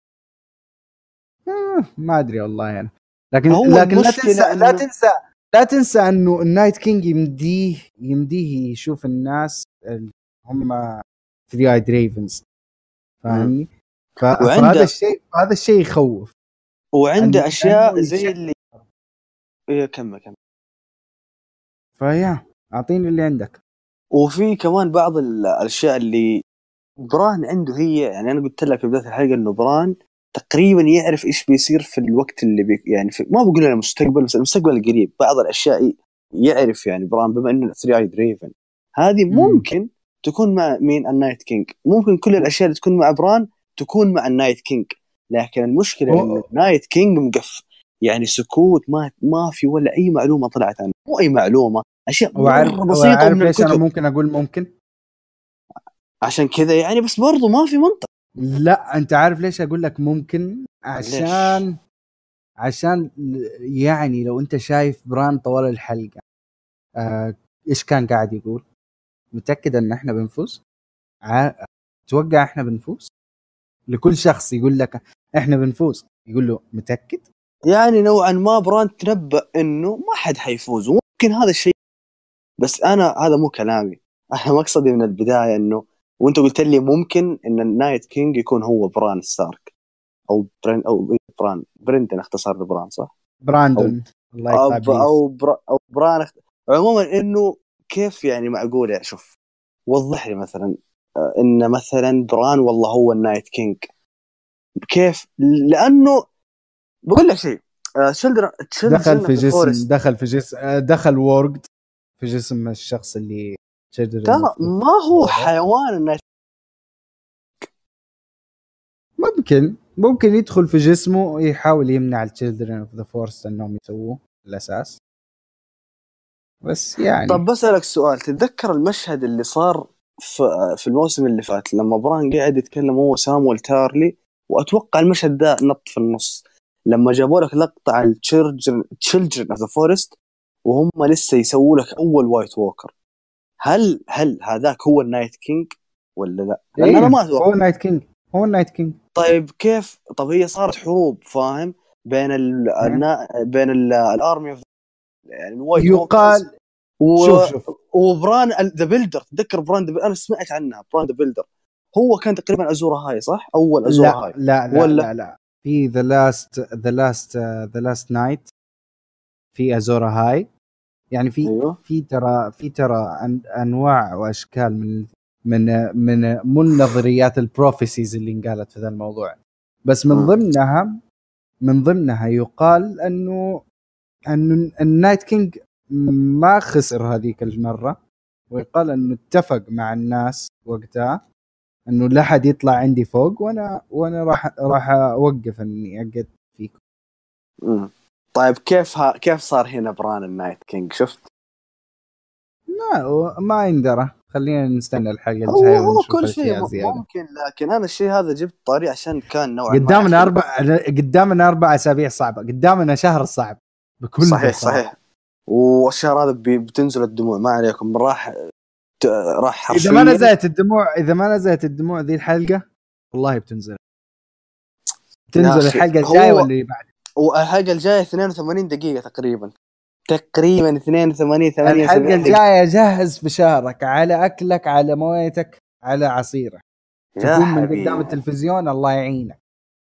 [SPEAKER 1] آه ما ادري والله يعني. لكن لكن لا تنسى إنه... لا تنسى لا تنسى انه النايت كينج يمديه يمديه يشوف الناس هم ثري اي دريفنز، فاهمني؟ فهذا الشيء هذا الشيء يخوف.
[SPEAKER 2] وعنده اشياء زي اللي ايه كم كم
[SPEAKER 1] فيا اعطيني اللي عندك.
[SPEAKER 2] وفي كمان بعض الاشياء اللي بران عنده هي، يعني انا قلت لك في بدايه الحلقه انه بران تقريبا يعرف ايش بيصير في الوقت اللي بي يعني في ما بقول المستقبل بس المستقبل القريب. بعض الاشياء يعرف يعني بران بما انه ثري اي دريفن هذه ممكن م. تكون مع مين؟ النايت كينج. ممكن كل الاشياء اللي تكون مع بران تكون مع النايت كينج، لكن المشكله أوه. انه النايت كينج مقف يعني سكوت، ما ما في ولا اي معلومه طلعت عنه، مو اي معلومه، اشياء مره بسيطه من
[SPEAKER 1] الكتب. انا ممكن اقول ممكن
[SPEAKER 2] عشان كذا يعني، بس برضو ما في منطق.
[SPEAKER 1] لا انت عارف ليش اقول لك ممكن؟ عشان ليش؟ عشان يعني لو انت شايف بران طوال الحلقه آه، ايش كان قاعد يقول؟ متاكد ان احنا بنفوز؟ ع... توقع احنا بنفوز؟ لكل شخص يقول لك احنا بنفوز يقول له متاكد؟
[SPEAKER 2] يعني نوعا ما بران تنبأ انه ما حد حيفوز، وممكن هذا الشيء، بس انا هذا مو كلامي، انا مقصدي من البدايه انه وانت قلت لي ممكن ان النايت كينج يكون هو بران ستارك او برين او بران برندن اختصار لبران صح؟
[SPEAKER 1] براندون
[SPEAKER 2] الله يطلع أو, أو, برا أو بران اخت... عموما انه كيف يعني معقول يعني؟ شوف وضح لي مثلا ان مثلا بران والله هو النايت كينج كيف؟ لانه بقول لك شيء تشيلدرن
[SPEAKER 1] دخل في جسم دخل في جسم دخل وورد في جسم الشخص اللي
[SPEAKER 2] ترى ما هو حيوان النايت.
[SPEAKER 1] ممكن ممكن يدخل في جسمه ويحاول يمنع التشيلدرن اوف ذا فورست انهم يسووه الاساس بس يعني.
[SPEAKER 2] طب بسألك سؤال، تتذكر المشهد اللي صار في في الموسم اللي فات لما بران قاعد يتكلم هو سامويل تارلي، واتوقع المشهد ده نط في النص لما جابوا لك لقطة على التشيلدرن اوف ذا فورست وهم لسه يسووا لك اول وايت ووكر، هل هل هذاك هو النايت كينج ولا لا؟ لان
[SPEAKER 1] إيه؟
[SPEAKER 2] انا ما اتوقع
[SPEAKER 1] هو النايت كينج هو النايت كينج.
[SPEAKER 2] طيب كيف؟ طب هي صارت حروب فاهم بين ال النا... بين الارمي اوف يعني الوايت
[SPEAKER 1] يقال
[SPEAKER 2] و...
[SPEAKER 1] شوف شوف
[SPEAKER 2] وبران ذا بيلدر، تذكر بران ذا، انا سمعت عنها بران ذا بيلدر هو كان تقريبا ازورا هاي صح؟ اول ازورا
[SPEAKER 1] لا
[SPEAKER 2] هاي
[SPEAKER 1] لا لا
[SPEAKER 2] ولا
[SPEAKER 1] لا لا في ذا لاست ذا لاست ذا لاست نايت في ازورا هاي يعني في
[SPEAKER 2] أيوه.
[SPEAKER 1] في ترى في ترى أن انواع واشكال من من من من نظريات البروفيسيز اللي انقالت في ذا الموضوع، بس من ضمنها من ضمنها يقال انه انه النايت كينج ما خسر هذيك المره، ويقال انه اتفق مع الناس وقتها انه لا حد يطلع عندي فوق وانا وانا راح راح اوقف اني اقعد فيكم.
[SPEAKER 2] امم طيب كيف ها... كيف صار هنا بران النايت كينج؟ شفت
[SPEAKER 1] ما ما يندرى، خلينا نستنى الحلقه
[SPEAKER 2] هو
[SPEAKER 1] الجايه
[SPEAKER 2] هو
[SPEAKER 1] ونشوف
[SPEAKER 2] كل شيء
[SPEAKER 1] زيادة.
[SPEAKER 2] ممكن، لكن انا الشيء هذا جبت طاري عشان كان نوعا ما
[SPEAKER 1] قدامنا اربع قدامنا اربع اسابيع صعبه، قدامنا شهر صعب بكل
[SPEAKER 2] صحيح
[SPEAKER 1] بصراحة.
[SPEAKER 2] صحيح والشهر هذا بتنزل الدموع ما عليكم، راح ت... راح حرفيا
[SPEAKER 1] اذا ما نزلت الدموع اذا ما نزلت الدموع ذي الحلقه والله بتنزل تنزل الحلقه الجايه
[SPEAKER 2] هو...
[SPEAKER 1] واللي بعد،
[SPEAKER 2] والحلقه الجايه اثنين وثمانين دقيقه تقريبا تقريبا اثنين وثمانين ثمانية
[SPEAKER 1] الحلقه الجايه جهز فشارك على اكلك على مويتك على عصيرك، تكون من قدام التلفزيون الله يعينك.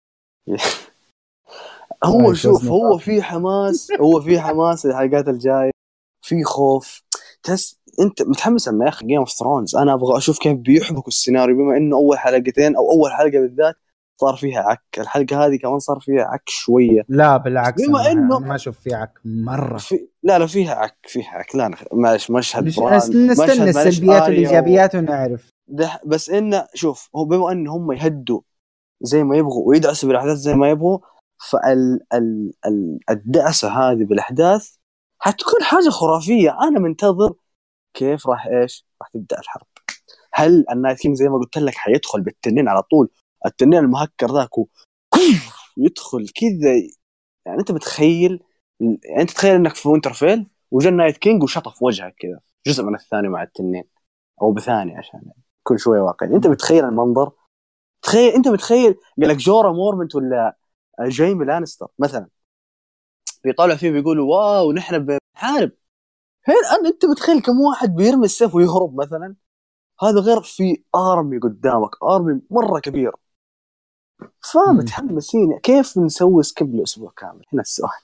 [SPEAKER 2] هو شوف هو في حماس هو في حماس الحلقات الجايه، في خوف، تحس انت متحمس لما يا اخي جيم اوف ثرونز. انا ابغى اشوف كيف بيحبكوا السيناريو، بما انه اول حلقتين او اول حلقه بالذات صار فيها عك، الحلقه هذه كمان صار فيها عك شويه.
[SPEAKER 1] لا بالعكس
[SPEAKER 2] بما انه
[SPEAKER 1] ما اشوف فيها عك مره
[SPEAKER 2] في... لا لا فيها عك فيها عك لا نخ... معلش مشهد
[SPEAKER 1] مش...
[SPEAKER 2] بران
[SPEAKER 1] نستنى السلبيات والايجابيات ونعرف
[SPEAKER 2] ده. بس انه شوف هو بما انه هم يهدوا زي ما يبغوا ويدعسوا بالاحداث زي ما يبغوا، فال ال... ال... الدعسه هذه بالاحداث حتكون حاجه خرافيه. انا منتظر كيف راح ايش راح تبدا الحرب. هل النايت كينج زي ما قلت لك حيدخل بالتنين على طول، التنين المهكر ذاك و... يدخل كذا يعني انت متخيل يعني انت تخيل انك في وينترفيل وجا النايت كينج وشطف وجهك كذا جزء من الثاني مع التنين او بثاني عشان يعني كل شويه واقعي. انت متخيل المنظر؟ تخيل انت متخيل قال لك جورا مورمنت ولا جايمي لانستر مثلا بيطالع فيه بيقولوا واو نحن بنحارب هنا، انت متخيل كم واحد بيرمي السيف ويهرب مثلا؟ هذا غير في ارمي قدامك، ارمي مره كبير. فمتحمسين كيف نسوي سكيب لاسبوع كامل؟ هنا السؤال.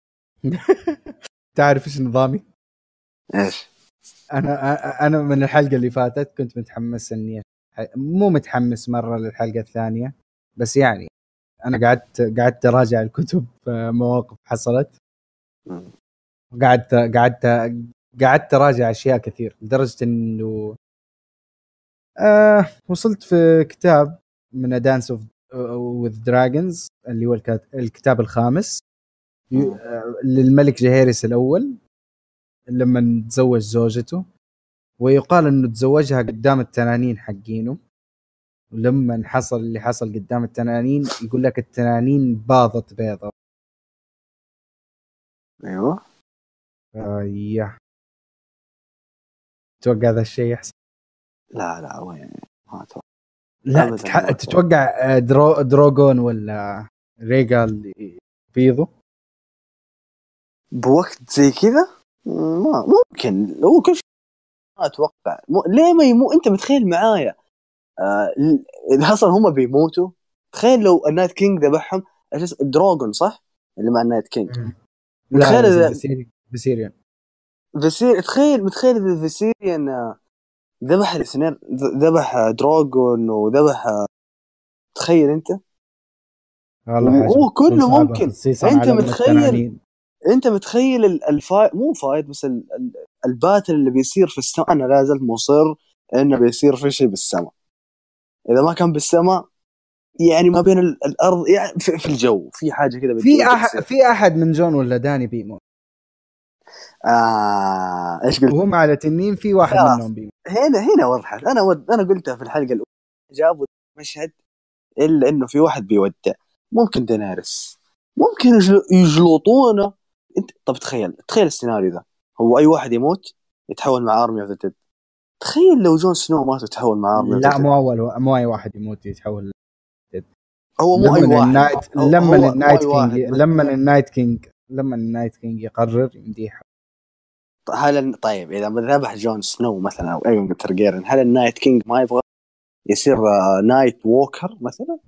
[SPEAKER 1] تعرف ايش نظامي؟
[SPEAKER 2] ايش؟
[SPEAKER 1] انا انا من الحلقه اللي فاتت كنت متحمس اني مو متحمس مره للحلقه الثانيه، بس يعني انا قعدت قعدت اراجع الكتب مواقف حصلت، قعدت قعدت قعدت اراجع اشياء كثير لدرجه انه آه وصلت في كتاب من دانس اوف وذ دراجونز اللي هو الكتاب الخامس للملك جهيرس الاول لما تزوج زوجته، ويقال انه تزوجها قدام التنانين حقينه، ولما حصل اللي حصل قدام التنانين يقول لك التنانين باضت بيضة.
[SPEAKER 2] ايوه
[SPEAKER 1] ايه تتوقع هذا الشيء يحصل؟
[SPEAKER 2] لا لا وين ما اتوقع.
[SPEAKER 1] لا تتح... تتوقع درو... دروغون ولا ريغال بيضوا
[SPEAKER 2] بوقت زي كذا؟ ما ممكن، هو كل شيء ما اتوقع. م... ليه ما يمو انت متخيل معايا آه... اذا اصلا هم بيموتوا، تخيل لو النايت كينج ذبحهم اساس دراغون صح اللي مع النايت كينج.
[SPEAKER 1] متخيل اذا فيسيريان فيسيريان
[SPEAKER 2] فيسير تخيل متخيل اذا فيسيريان ذبح الاثنين، ذبح دراغون وذبح، تخيل انت هو كله ممكن. انت متخيل انت متخيل الفايت مو فايت بس الباتل اللي بيصير في السماء. انا لا زلت مصر انه بيصير في شيء بالسماء. اذا ما كان بالسماء يعني ما بين الارض يعني في الجو في حاجه كده.
[SPEAKER 1] في أح في احد من جون ولا داني بيموت.
[SPEAKER 2] آه ايش قلت؟
[SPEAKER 1] وهم على تنين في واحد منهم بيموت.
[SPEAKER 2] هنا هنا وضحت. انا ود... انا قلتها في الحلقه الاولى جابوا مشهد الا انه في واحد بيودع. ممكن دينيريس ممكن يجلطونه. انت طب تخيل تخيل السيناريو ذا. هو اي واحد يموت يتحول مع ارمي اوف ذا ديد. تخيل لو جون سنو مات وتحول مع ارمي.
[SPEAKER 1] لا مو اول مو اي واحد يموت يتحول.
[SPEAKER 2] هو مو اي واحد.
[SPEAKER 1] النايت لما النايت كينج لما النايت كينج لما النايت كينج يقرر يمديح.
[SPEAKER 2] هل طيب اذا ذبح جون سنو مثلا او ايون ترجيرن هل النايت كينج ما يبغى يصير نايت ووكر مثلا؟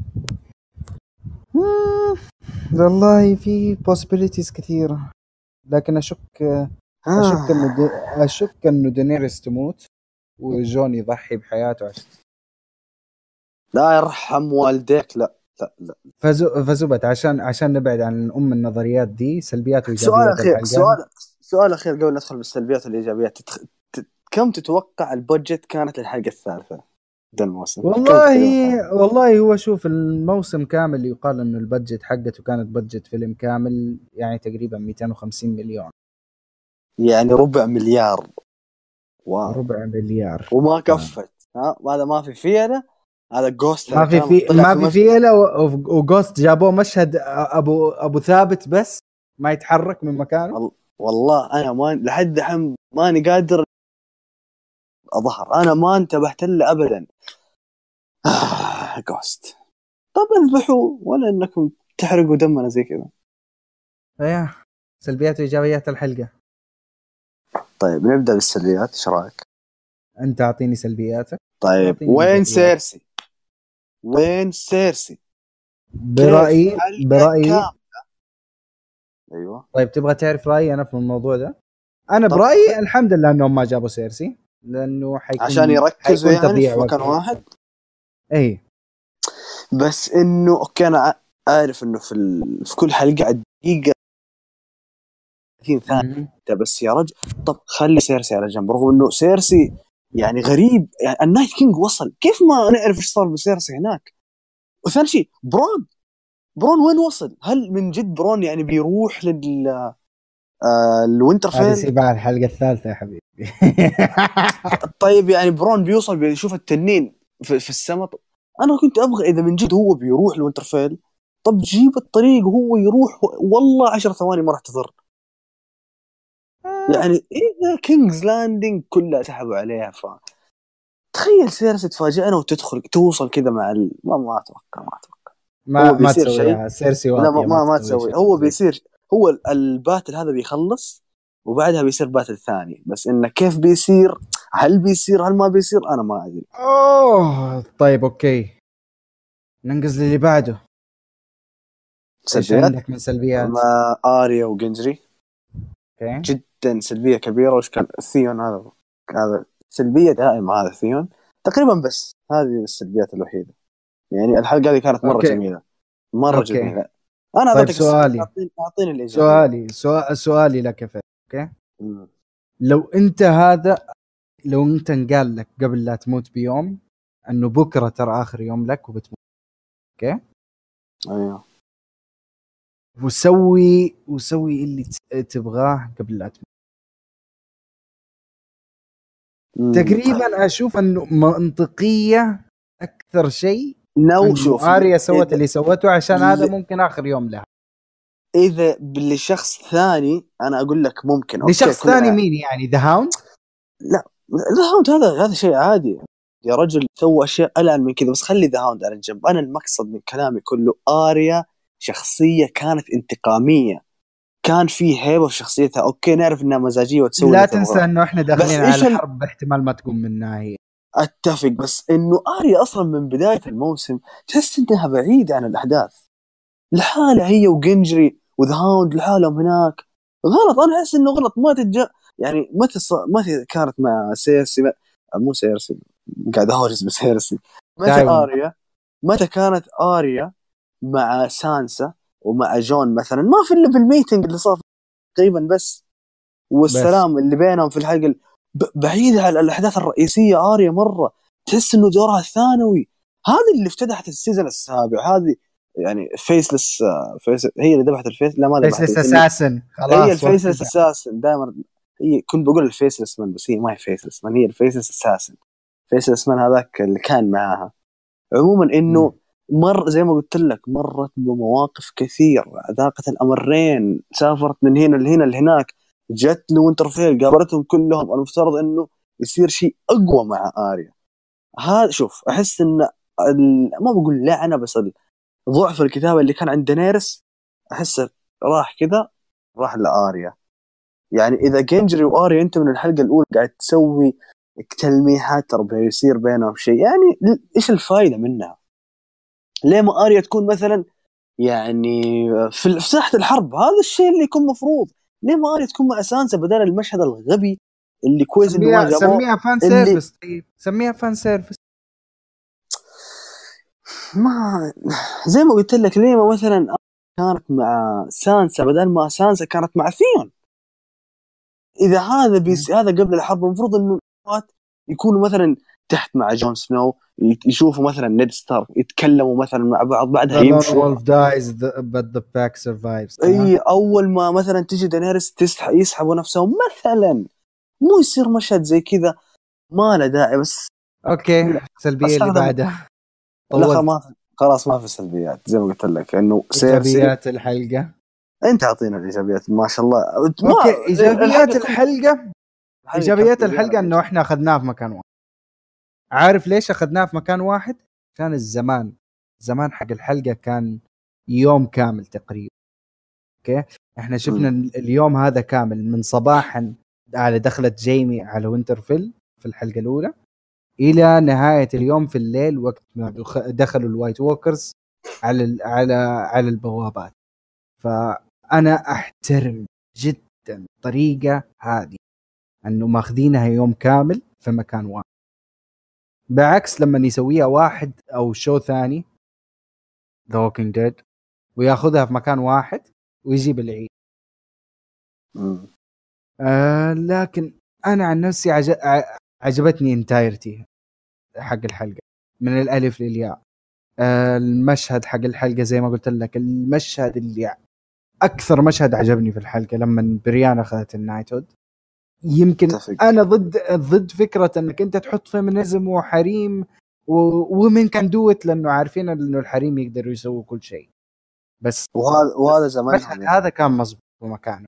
[SPEAKER 1] والله في possibilities كثيرة لكن أشك آه. أشك إنه دي... أشك إنه دينيريس تموت وجون يضحي بحياته عشان
[SPEAKER 2] لا يرحم والديك. لا لا لا
[SPEAKER 1] فزو... فزبت عشان عشان نبعد عن أم النظريات دي سلبيات وإيجابيات.
[SPEAKER 2] سؤال أخير سؤال سؤال أخير قبل ندخل بالسلبيات والإيجابيات. تتخ... ت... كم تتوقع البودجت كانت للحلقة الثالثة ده الموسم؟
[SPEAKER 1] والله والله هو شوف الموسم كامل يقال إنه البودجت حقته كانت بودجت فيلم كامل يعني تقريبا مئتين وخمسين مليون
[SPEAKER 2] يعني ربع مليار. واو
[SPEAKER 1] ربع مليار
[SPEAKER 2] وما كفت. ها هذا ما في فيها. هذا جوست
[SPEAKER 1] ما في في ما في فيها وجوست جابوه مشهد ابو ابو ثابت بس ما يتحرك من مكانه.
[SPEAKER 2] والله انا ما لحد الحين ماني قادر اظهر. انا ما انتبهت له ابدا. آه جوست. طب اذبحوا ولا انكم تحرقوا دمنا زي كذا.
[SPEAKER 1] ايه سلبيات وايجابيات الحلقه.
[SPEAKER 2] طيب نبدا بالسلبيات. ايش رايك؟
[SPEAKER 1] انت اعطيني سلبياتك.
[SPEAKER 2] طيب وين سيرسي؟ وين سيرسي؟
[SPEAKER 1] برايي برايي
[SPEAKER 2] ايوه
[SPEAKER 1] طيب تبغى تعرف رايي انا في الموضوع ده؟ انا برايي الحمد لله انهم ما جابوا سيرسي لانه حيكون
[SPEAKER 2] عشان يركزوا يعني في مكان واحد.
[SPEAKER 1] اي
[SPEAKER 2] بس انه اوكي انا عارف انه في ال... في كل حلقه دقيقه ثلاثين ثانيه بس يا رجل. طب خلي سيرسي على جنب رغم انه سيرسي يعني غريب. يعني النايت كينج وصل كيف ما نعرف ايش صار بسيرسي هناك. وثاني شيء برون برون وين وصل؟ هل من جد برون يعني بيروح لل آه الوينترفيل؟
[SPEAKER 1] هذه سيبها الحلقه الثالثه يا حبيبي.
[SPEAKER 2] طيب يعني برون بيوصل بيشوف التنين في, في السماء. انا كنت ابغى اذا من جد هو بيروح للوينترفيل طب جيب الطريق وهو يروح. والله عشر ثواني ما راح تضر. يعني إيه كينجز لاندنج كلها سحبوا عليها. ف تخيل سيرسي تفاجئنا وتدخل توصل كذا مع ال... ما ما اتوقع ما اتوقع
[SPEAKER 1] ما ما تسوي سيرسي
[SPEAKER 2] لا ما ما, ما تسوي. هو بيصير هو الباتل هذا بيخلص وبعدها بيصير باتل ثاني. بس انه كيف بيصير هل بيصير هل ما بيصير انا ما ادري.
[SPEAKER 1] اوه طيب اوكي ننقز للي بعده.
[SPEAKER 2] سلبيات
[SPEAKER 1] عندك من سلبيات
[SPEAKER 2] مع آريا وجنجري.
[SPEAKER 1] اوكي
[SPEAKER 2] جدا سلبيه كبيره. وش كان ثيون هذا هذا سلبيه دائمه. هذا ثيون تقريبا. بس هذه السلبيات الوحيده. يعني الحلقه هذه كانت مره أوكي. جميله مره أوكي. جميله. انا
[SPEAKER 1] طيب سؤالي
[SPEAKER 2] اعطيني الاجابه.
[SPEAKER 1] سؤالي سؤال سؤالي لك يا فهد. اوكي
[SPEAKER 2] م.
[SPEAKER 1] لو انت هذا لو انت انقال لك قبل لا تموت بيوم انه بكره ترى اخر يوم لك وبتموت اوكي
[SPEAKER 2] ايوه
[SPEAKER 1] وسوي وسوي اللي تبغاه قبل لا تموت. م. تقريبا اشوف انه منطقيه اكثر شيء.
[SPEAKER 2] نو شوف
[SPEAKER 1] آريا سوت اللي سوته عشان هذا ممكن آخر يوم لها.
[SPEAKER 2] إذا لشخص ثاني أنا أقول لك ممكن. أوكي
[SPEAKER 1] لشخص ثاني مين يعني ذا هاوند؟
[SPEAKER 2] لا ذا هاوند هذا هذا شيء عادي يا رجل. سوى أشياء ألعن من كذا. بس خلي ذا هاوند على جنب. أنا المقصد من كلامي كله آريا شخصية كانت انتقامية. كان فيه هيبة في شخصيتها. أوكي نعرف إنها مزاجية وتسوي
[SPEAKER 1] لا تنسى إنه إحنا داخلين على حرب احتمال ما تقوم منها هي.
[SPEAKER 2] أتفق. بس إنه آريا أصلا من بداية الموسم تحس إنها بعيدة عن الأحداث. لحالها هي وجنجري وذا هاوند لحالهم هناك. غلط. أنا أحس إنه غلط. ما تجا يعني متى ص... متى كانت مع سيرسي ما... مو سيرسي قاعد أهوجس بسيرسي. متى آريا متى كانت آريا مع سانسا ومع جون مثلا ما في الا بالميتنج اللي صار تقريبا بس، والسلام بس. اللي بينهم في الحلقه بعيده عن الاحداث الرئيسيه. اريا مره تحس انه دورها ثانوي. هذه اللي افتتحت السيزون السابع، هذه يعني فيسلس فيس هي اللي ذبحت الفيس. لا ما ذبحت
[SPEAKER 1] فيسلس اساسن، خلاص
[SPEAKER 2] هي الفيسلس اساسن. دائما هي كنت بقول الفيسلس من، بس هي ما هي فيسلس من، هي الفيسلس اساسن. فيسلس من هذاك اللي كان معاها. عموما انه مر زي ما قلت لك مرت بمواقف كثير، ذاقت الامرين، سافرت من هنا لهنا لهناك، جت لوينترفيل قابلتهم كلهم. المفترض انه يصير شيء اقوى مع آريا. هذا شوف احس ان ما بقول لعنه، بس ضعف الكتابه اللي كان عند دينيرس احسه راح كذا، راح لآريا. يعني اذا جينجري وآريا انت من الحلقه الاولى قاعد تسوي تلميحات ترى يصير بينهم شيء، يعني ايش الفائده منها؟ ليه ما آريا تكون مثلا يعني في ساحه الحرب؟ هذا الشيء اللي يكون مفروض. ليه ما آريا تكون مع سانسا بدل المشهد الغبي اللي كويس انه ما جابوه؟
[SPEAKER 1] سميها فان سيرفيس. طيب سميها فان سيرفيس.
[SPEAKER 2] ما زي ما قلت لك، ليه ما مثلا كانت مع سانسا بدل ما سانسا كانت مع ثيون؟ اذا هذا بيس هذا قبل الحرب المفروض انه يكونوا مثلا تحت مع جون سنو، يشوفوا مثلا نيد ستارك، يتكلموا مثلا مع بعض، بعدها يمشوا.
[SPEAKER 1] The wolf dies but the pack survives.
[SPEAKER 2] اي اول ما مثلا تيجي دينيرس تسح يسحبوا نفسهم مثلا، مو يصير مشهد زي كذا، ما له داعي. بس
[SPEAKER 1] اوكي السلبيه اللي بعدها
[SPEAKER 2] لا ما خلاص ما في سلبيات، زي ما قلت لك انه
[SPEAKER 1] ايجابيات الحلقه.
[SPEAKER 2] انت اعطينا الايجابيات ما شاء الله.
[SPEAKER 1] اوكي ايجابيات الحلقه، ايجابيات الحلقه انه احنا اخذناه في مكان واحد. عارف ليش اخذناه في مكان واحد؟ كان الزمان زمان حق الحلقه كان يوم كامل تقريبا. اوكي احنا شفنا م. اليوم هذا كامل من صباحا على دخلة جيمي على وينترفيل في الحلقه الاولى الى نهايه اليوم في الليل وقت ما دخلوا الوايت ووكرز على على على البوابات. فانا احترم جدا الطريقه هذه انه ماخذينها يوم كامل في مكان واحد، بعكس لما يسويها واحد او شو ثاني The Walking Dead وياخذها في مكان واحد ويجيب العيد. آه لكن انا عن نفسي عج... عجبتني انتايرتي حق الحلقه من الالف للياء. آه المشهد حق الحلقه زي ما قلت لك، المشهد اللي اكثر مشهد عجبني في الحلقه لما بريان اخذت النايت هود. يمكن تفق. انا ضد ضد فكره انك انت تحط فيمينيزم وحريم ومن كان دوت، لانه عارفين انه الحريم يقدروا يسووا كل شيء، بس
[SPEAKER 2] وهذا وهذا زمان
[SPEAKER 1] يعني. هذا كان مظبوط ومكانه.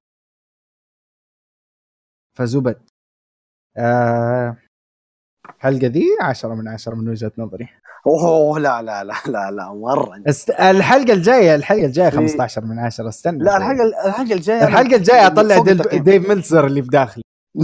[SPEAKER 1] فزبد آه الحلقه دي عشرة من عشرة من وجهه نظري.
[SPEAKER 2] اوه لا لا لا لا لا مره.
[SPEAKER 1] است... الحلقه الجايه الحلقه الجايه خمسة عشر من عشرة. استنى
[SPEAKER 2] لا الحلقه الحلقه الجايه
[SPEAKER 1] الحلقه الجايه اطلع ديف, ديف ميلتزر اللي في داخلي.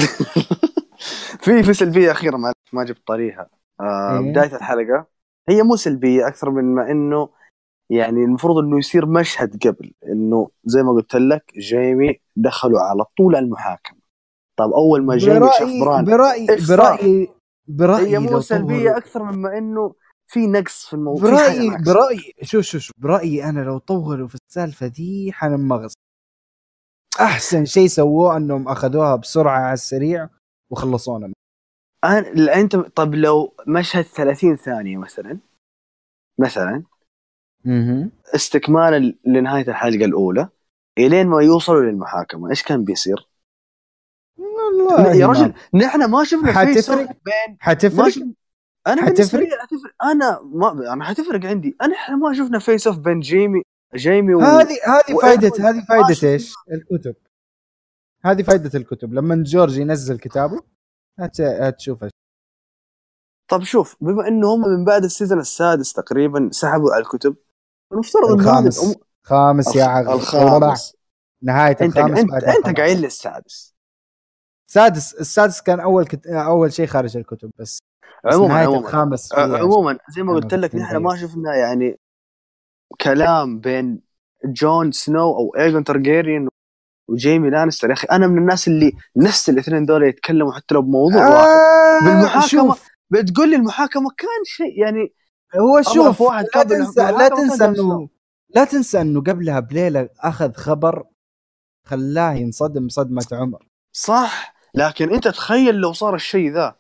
[SPEAKER 2] في في سلبيه اخيره ما ما جبت طريقها. آه إيه؟ بدايه الحلقه هي مو سلبيه اكثر من ما انه يعني المفروض انه يصير مشهد قبل انه زي ما قلت لك جيمي دخلوا على طول المحاكمه. طب اول ما جيمي شاف بران
[SPEAKER 1] برأيي برأيي برأيي
[SPEAKER 2] هي مو سلبيه اكثر مما انه في نقص في الموضوع.
[SPEAKER 1] برأيي برأيي شو شو شو برأيي انا لو طولوا في السالفه دي حنمغص. احسن شيء سووه انهم اخذوها بسرعه على السريع وخلصونا.
[SPEAKER 2] انا انت طب لو مشهد ثلاثين ثانيه مثلا مثلا
[SPEAKER 1] اها
[SPEAKER 2] استكمالا لنهايه الحلقه الاولى الين ما يوصلوا للمحاكمه، ايش كان بيصير؟
[SPEAKER 1] والله
[SPEAKER 2] يا رجل نحن ما شفنا فيس اوف بين
[SPEAKER 1] حتفرق
[SPEAKER 2] ش... انا حتفرق حتفرق انا ما انا حتفرق عندي. انا احنا ما شفنا فيس اوف بين جيمي جيمي و...
[SPEAKER 1] هذه هذه فائده هذه فائده ايش الكتب. هذه فائده الكتب لما جورج ينزل كتابه هتشوفها.
[SPEAKER 2] طب شوف بما انه هم من بعد السيزون السادس تقريبا سحبوا على الكتب، المفترض
[SPEAKER 1] الخامس الأم... خامس يا عقل
[SPEAKER 2] الخامس
[SPEAKER 1] نهايه
[SPEAKER 2] انت
[SPEAKER 1] الخامس
[SPEAKER 2] انت, انت قايل لي السادس.
[SPEAKER 1] السادس السادس كان اول كت... اول شيء خارج الكتب بس, بس
[SPEAKER 2] عموما
[SPEAKER 1] نهايه
[SPEAKER 2] عموما
[SPEAKER 1] الخامس
[SPEAKER 2] عموما زي ما قلت لك نحن ما شفنا يعني كلام بين جون سنو او ايجون تارجيريان وجيمي لانستر. يا اخي انا من الناس اللي نفس الاثنين دول يتكلموا حتى لو بموضوع
[SPEAKER 1] آه
[SPEAKER 2] واحد. بالمحاكمه بتقول لي المحاكمه كان شيء يعني
[SPEAKER 1] هو شوف
[SPEAKER 2] واحد
[SPEAKER 1] لا تنسى لا تنسى انه لا تنسى انه قبلها بليله اخذ خبر خلاه ينصدم صدمه عمر.
[SPEAKER 2] صح، لكن انت تخيل لو صار الشيء ذا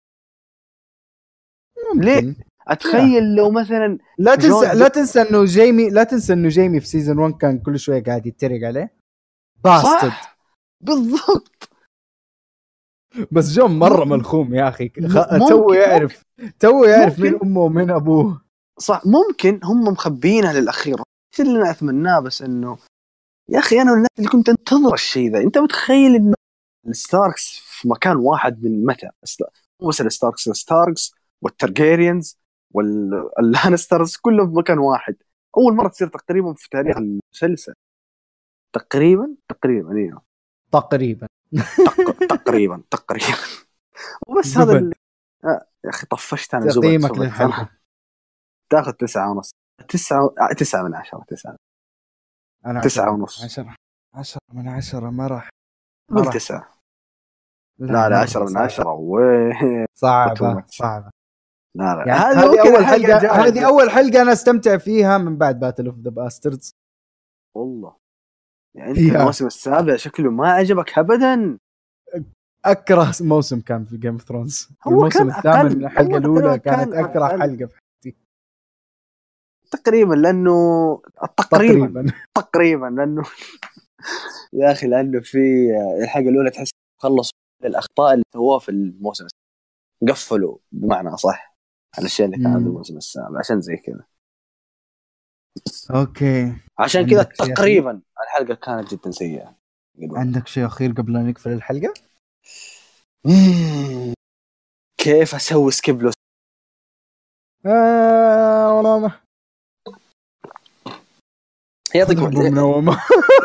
[SPEAKER 1] ممكن.
[SPEAKER 2] ليه اتخيل
[SPEAKER 1] يا.
[SPEAKER 2] لو مثلا
[SPEAKER 1] لا تنسى
[SPEAKER 2] جون
[SPEAKER 1] لا تنسى انه جيمي لا تنسى انه جيمي في سيزون واحد كان كل شويه قاعد يتريق عليه باستد.
[SPEAKER 2] صح بالضبط.
[SPEAKER 1] بس جون مره
[SPEAKER 2] م-
[SPEAKER 1] ملخوم يا اخي،
[SPEAKER 2] م-
[SPEAKER 1] خ...
[SPEAKER 2] ممكن-
[SPEAKER 1] تو يعرف تو يعرف
[SPEAKER 2] ممكن.
[SPEAKER 1] من امه ومن ابوه.
[SPEAKER 2] صح، ممكن هم مخبينها للاخير. ايش اللي انا اتمناه بس انه يا اخي انا الناس اللي كنت انتظر الشيء ذا. انت متخيل ان الستاركس في مكان واحد من متى؟ مو بس الستاركس، الستاركس والترجيريانز واللانسترز كلهم في مكان واحد. اول مره تصير تقريبا في تاريخ المسلسل. تقريبا تقريبا ايوه
[SPEAKER 1] تقريبا
[SPEAKER 2] تق- تقريبا تقريبا وبس هذا ال... آه، يا اخي طفشت انا. زبد
[SPEAKER 1] تقييمك
[SPEAKER 2] صبت.
[SPEAKER 1] للحلقه؟
[SPEAKER 2] تاخذ تسعة ونص. تسعة آه، تسعة من عشرة. تسعة
[SPEAKER 1] انا
[SPEAKER 2] تسعة ونص.
[SPEAKER 1] عشرة عشرة من عشرة. ما راح
[SPEAKER 2] قول تسعة. لا لا عشرة من عشرة. وين
[SPEAKER 1] صعبة صعبة.
[SPEAKER 2] لا لا
[SPEAKER 1] يعني
[SPEAKER 2] هذه
[SPEAKER 1] هذه أول
[SPEAKER 2] حلقة,
[SPEAKER 1] حلقة هذه أول حلقة أنا استمتع فيها من بعد باتل أوف ذا باستردز
[SPEAKER 2] والله. يعني أنت الموسم السابع شكله ما عجبك أبدا.
[SPEAKER 1] أكره موسم كان في جيم اوف ثرونز.
[SPEAKER 2] الموسم
[SPEAKER 1] الثامن الحلقة الأولى كانت أكره حلقة في حياتي
[SPEAKER 2] تقريبا، لأنه
[SPEAKER 1] تقريبا
[SPEAKER 2] تقريبا, تقريبا لأنه يا أخي لأنه في الحلقة الأولى تحس خلصوا الأخطاء اللي سووها في الموسم، قفلوا بمعنى صح على الشيء اللي كان في الموسم السابع، عشان زي كذا.
[SPEAKER 1] اوكي
[SPEAKER 2] عشان كذا تقريبا الحلقة كانت جدا سيئة.
[SPEAKER 1] عندك شيء أخير قبل لا نقفل الحلقة؟
[SPEAKER 2] كيف أسوي سكيب له؟
[SPEAKER 1] آه والله ما
[SPEAKER 2] يعطيك
[SPEAKER 1] منومة.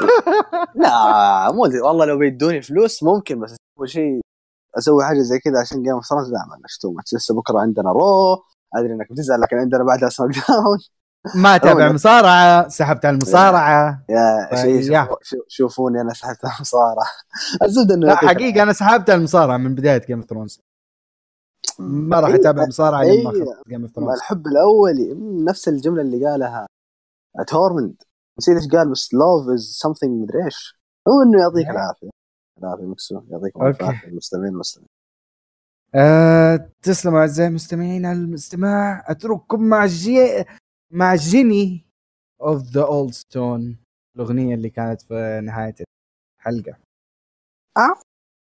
[SPEAKER 2] لا مو والله لو بيدوني فلوس ممكن، بس أول شيء أسوي حاجة زي كذا عشان جيم اوف ثرونز. لا ما نشتومة. لسه بكرة عندنا رو، أدري إنك بتزعل، لكن عندنا بعدها سماك داون.
[SPEAKER 1] ما تابع مصارعة، سحبت على المصارعة
[SPEAKER 2] يا شيء. شوفوا شوفوني أنا سحبت على المصارعة. الزبدة إنه
[SPEAKER 1] لا حقيقة أنا سحبت على المصارعة من بداية جيم اوف ثرونز. ما راح أتابع مصارعة لما أخذ جيم اوف ثرونز.
[SPEAKER 2] الحب الأولي نفس الجملة اللي قالها تورمند، نسيت إيش قال، بس love is something مدري إيش. هو إنه يعطيك العافية. العافية مكسو، يعطيكم العافية المستمعين المستمعين.
[SPEAKER 1] أه تسلموا أعزائي المستمعين على الاستماع. أترككم مع جي مع جيني of the old stone، الأغنية اللي كانت في نهاية الحلقة.
[SPEAKER 2] أه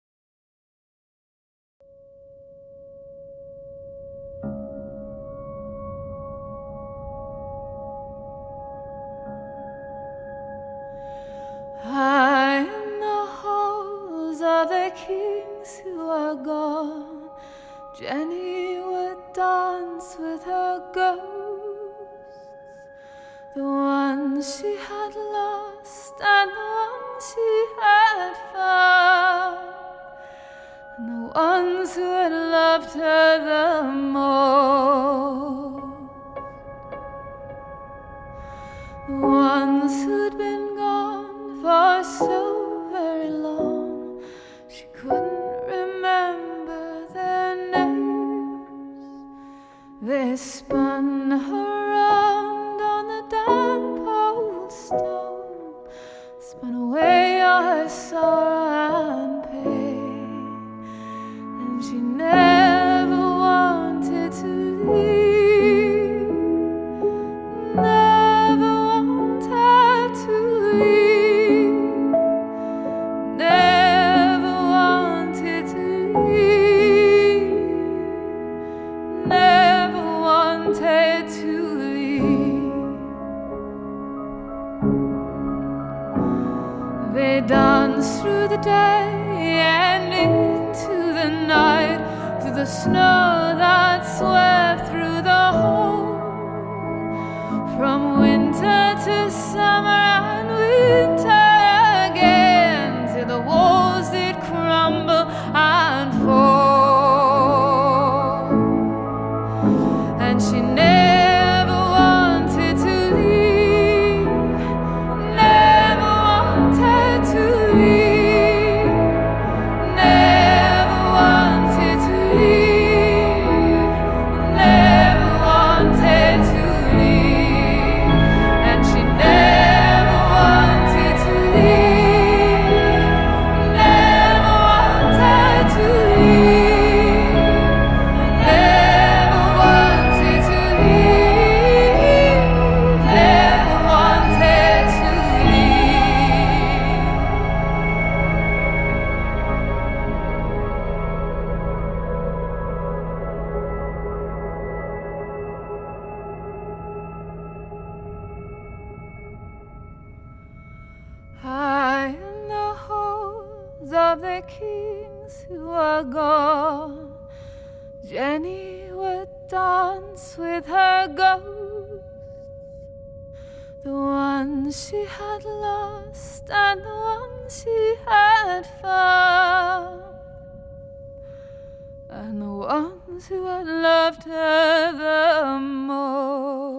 [SPEAKER 4] High in the halls of the kings who are gone, Jenny would dance with her ghosts, the ones she had lost and the ones she had found, and the ones who had loved her the most, the ones who'd been gone for so very long she couldn't remember their names. They spun her round on the damp old stone, spun away all her sorrow and pain, and she never wanted to leave, never wanted to leave, never wanted to leave, never wanted to leave. They danced through the day and into the night, through the snow that swept through the hole, from winter to summer and winter again, till the walls did crumble and fall, and she never wanted to leave, never wanted to leave, never wanted to leave, never wanted to leave, and she never kings who are gone. Jenny would dance with her ghosts, the ones she had lost and the ones she had found, and the ones who had loved her the most.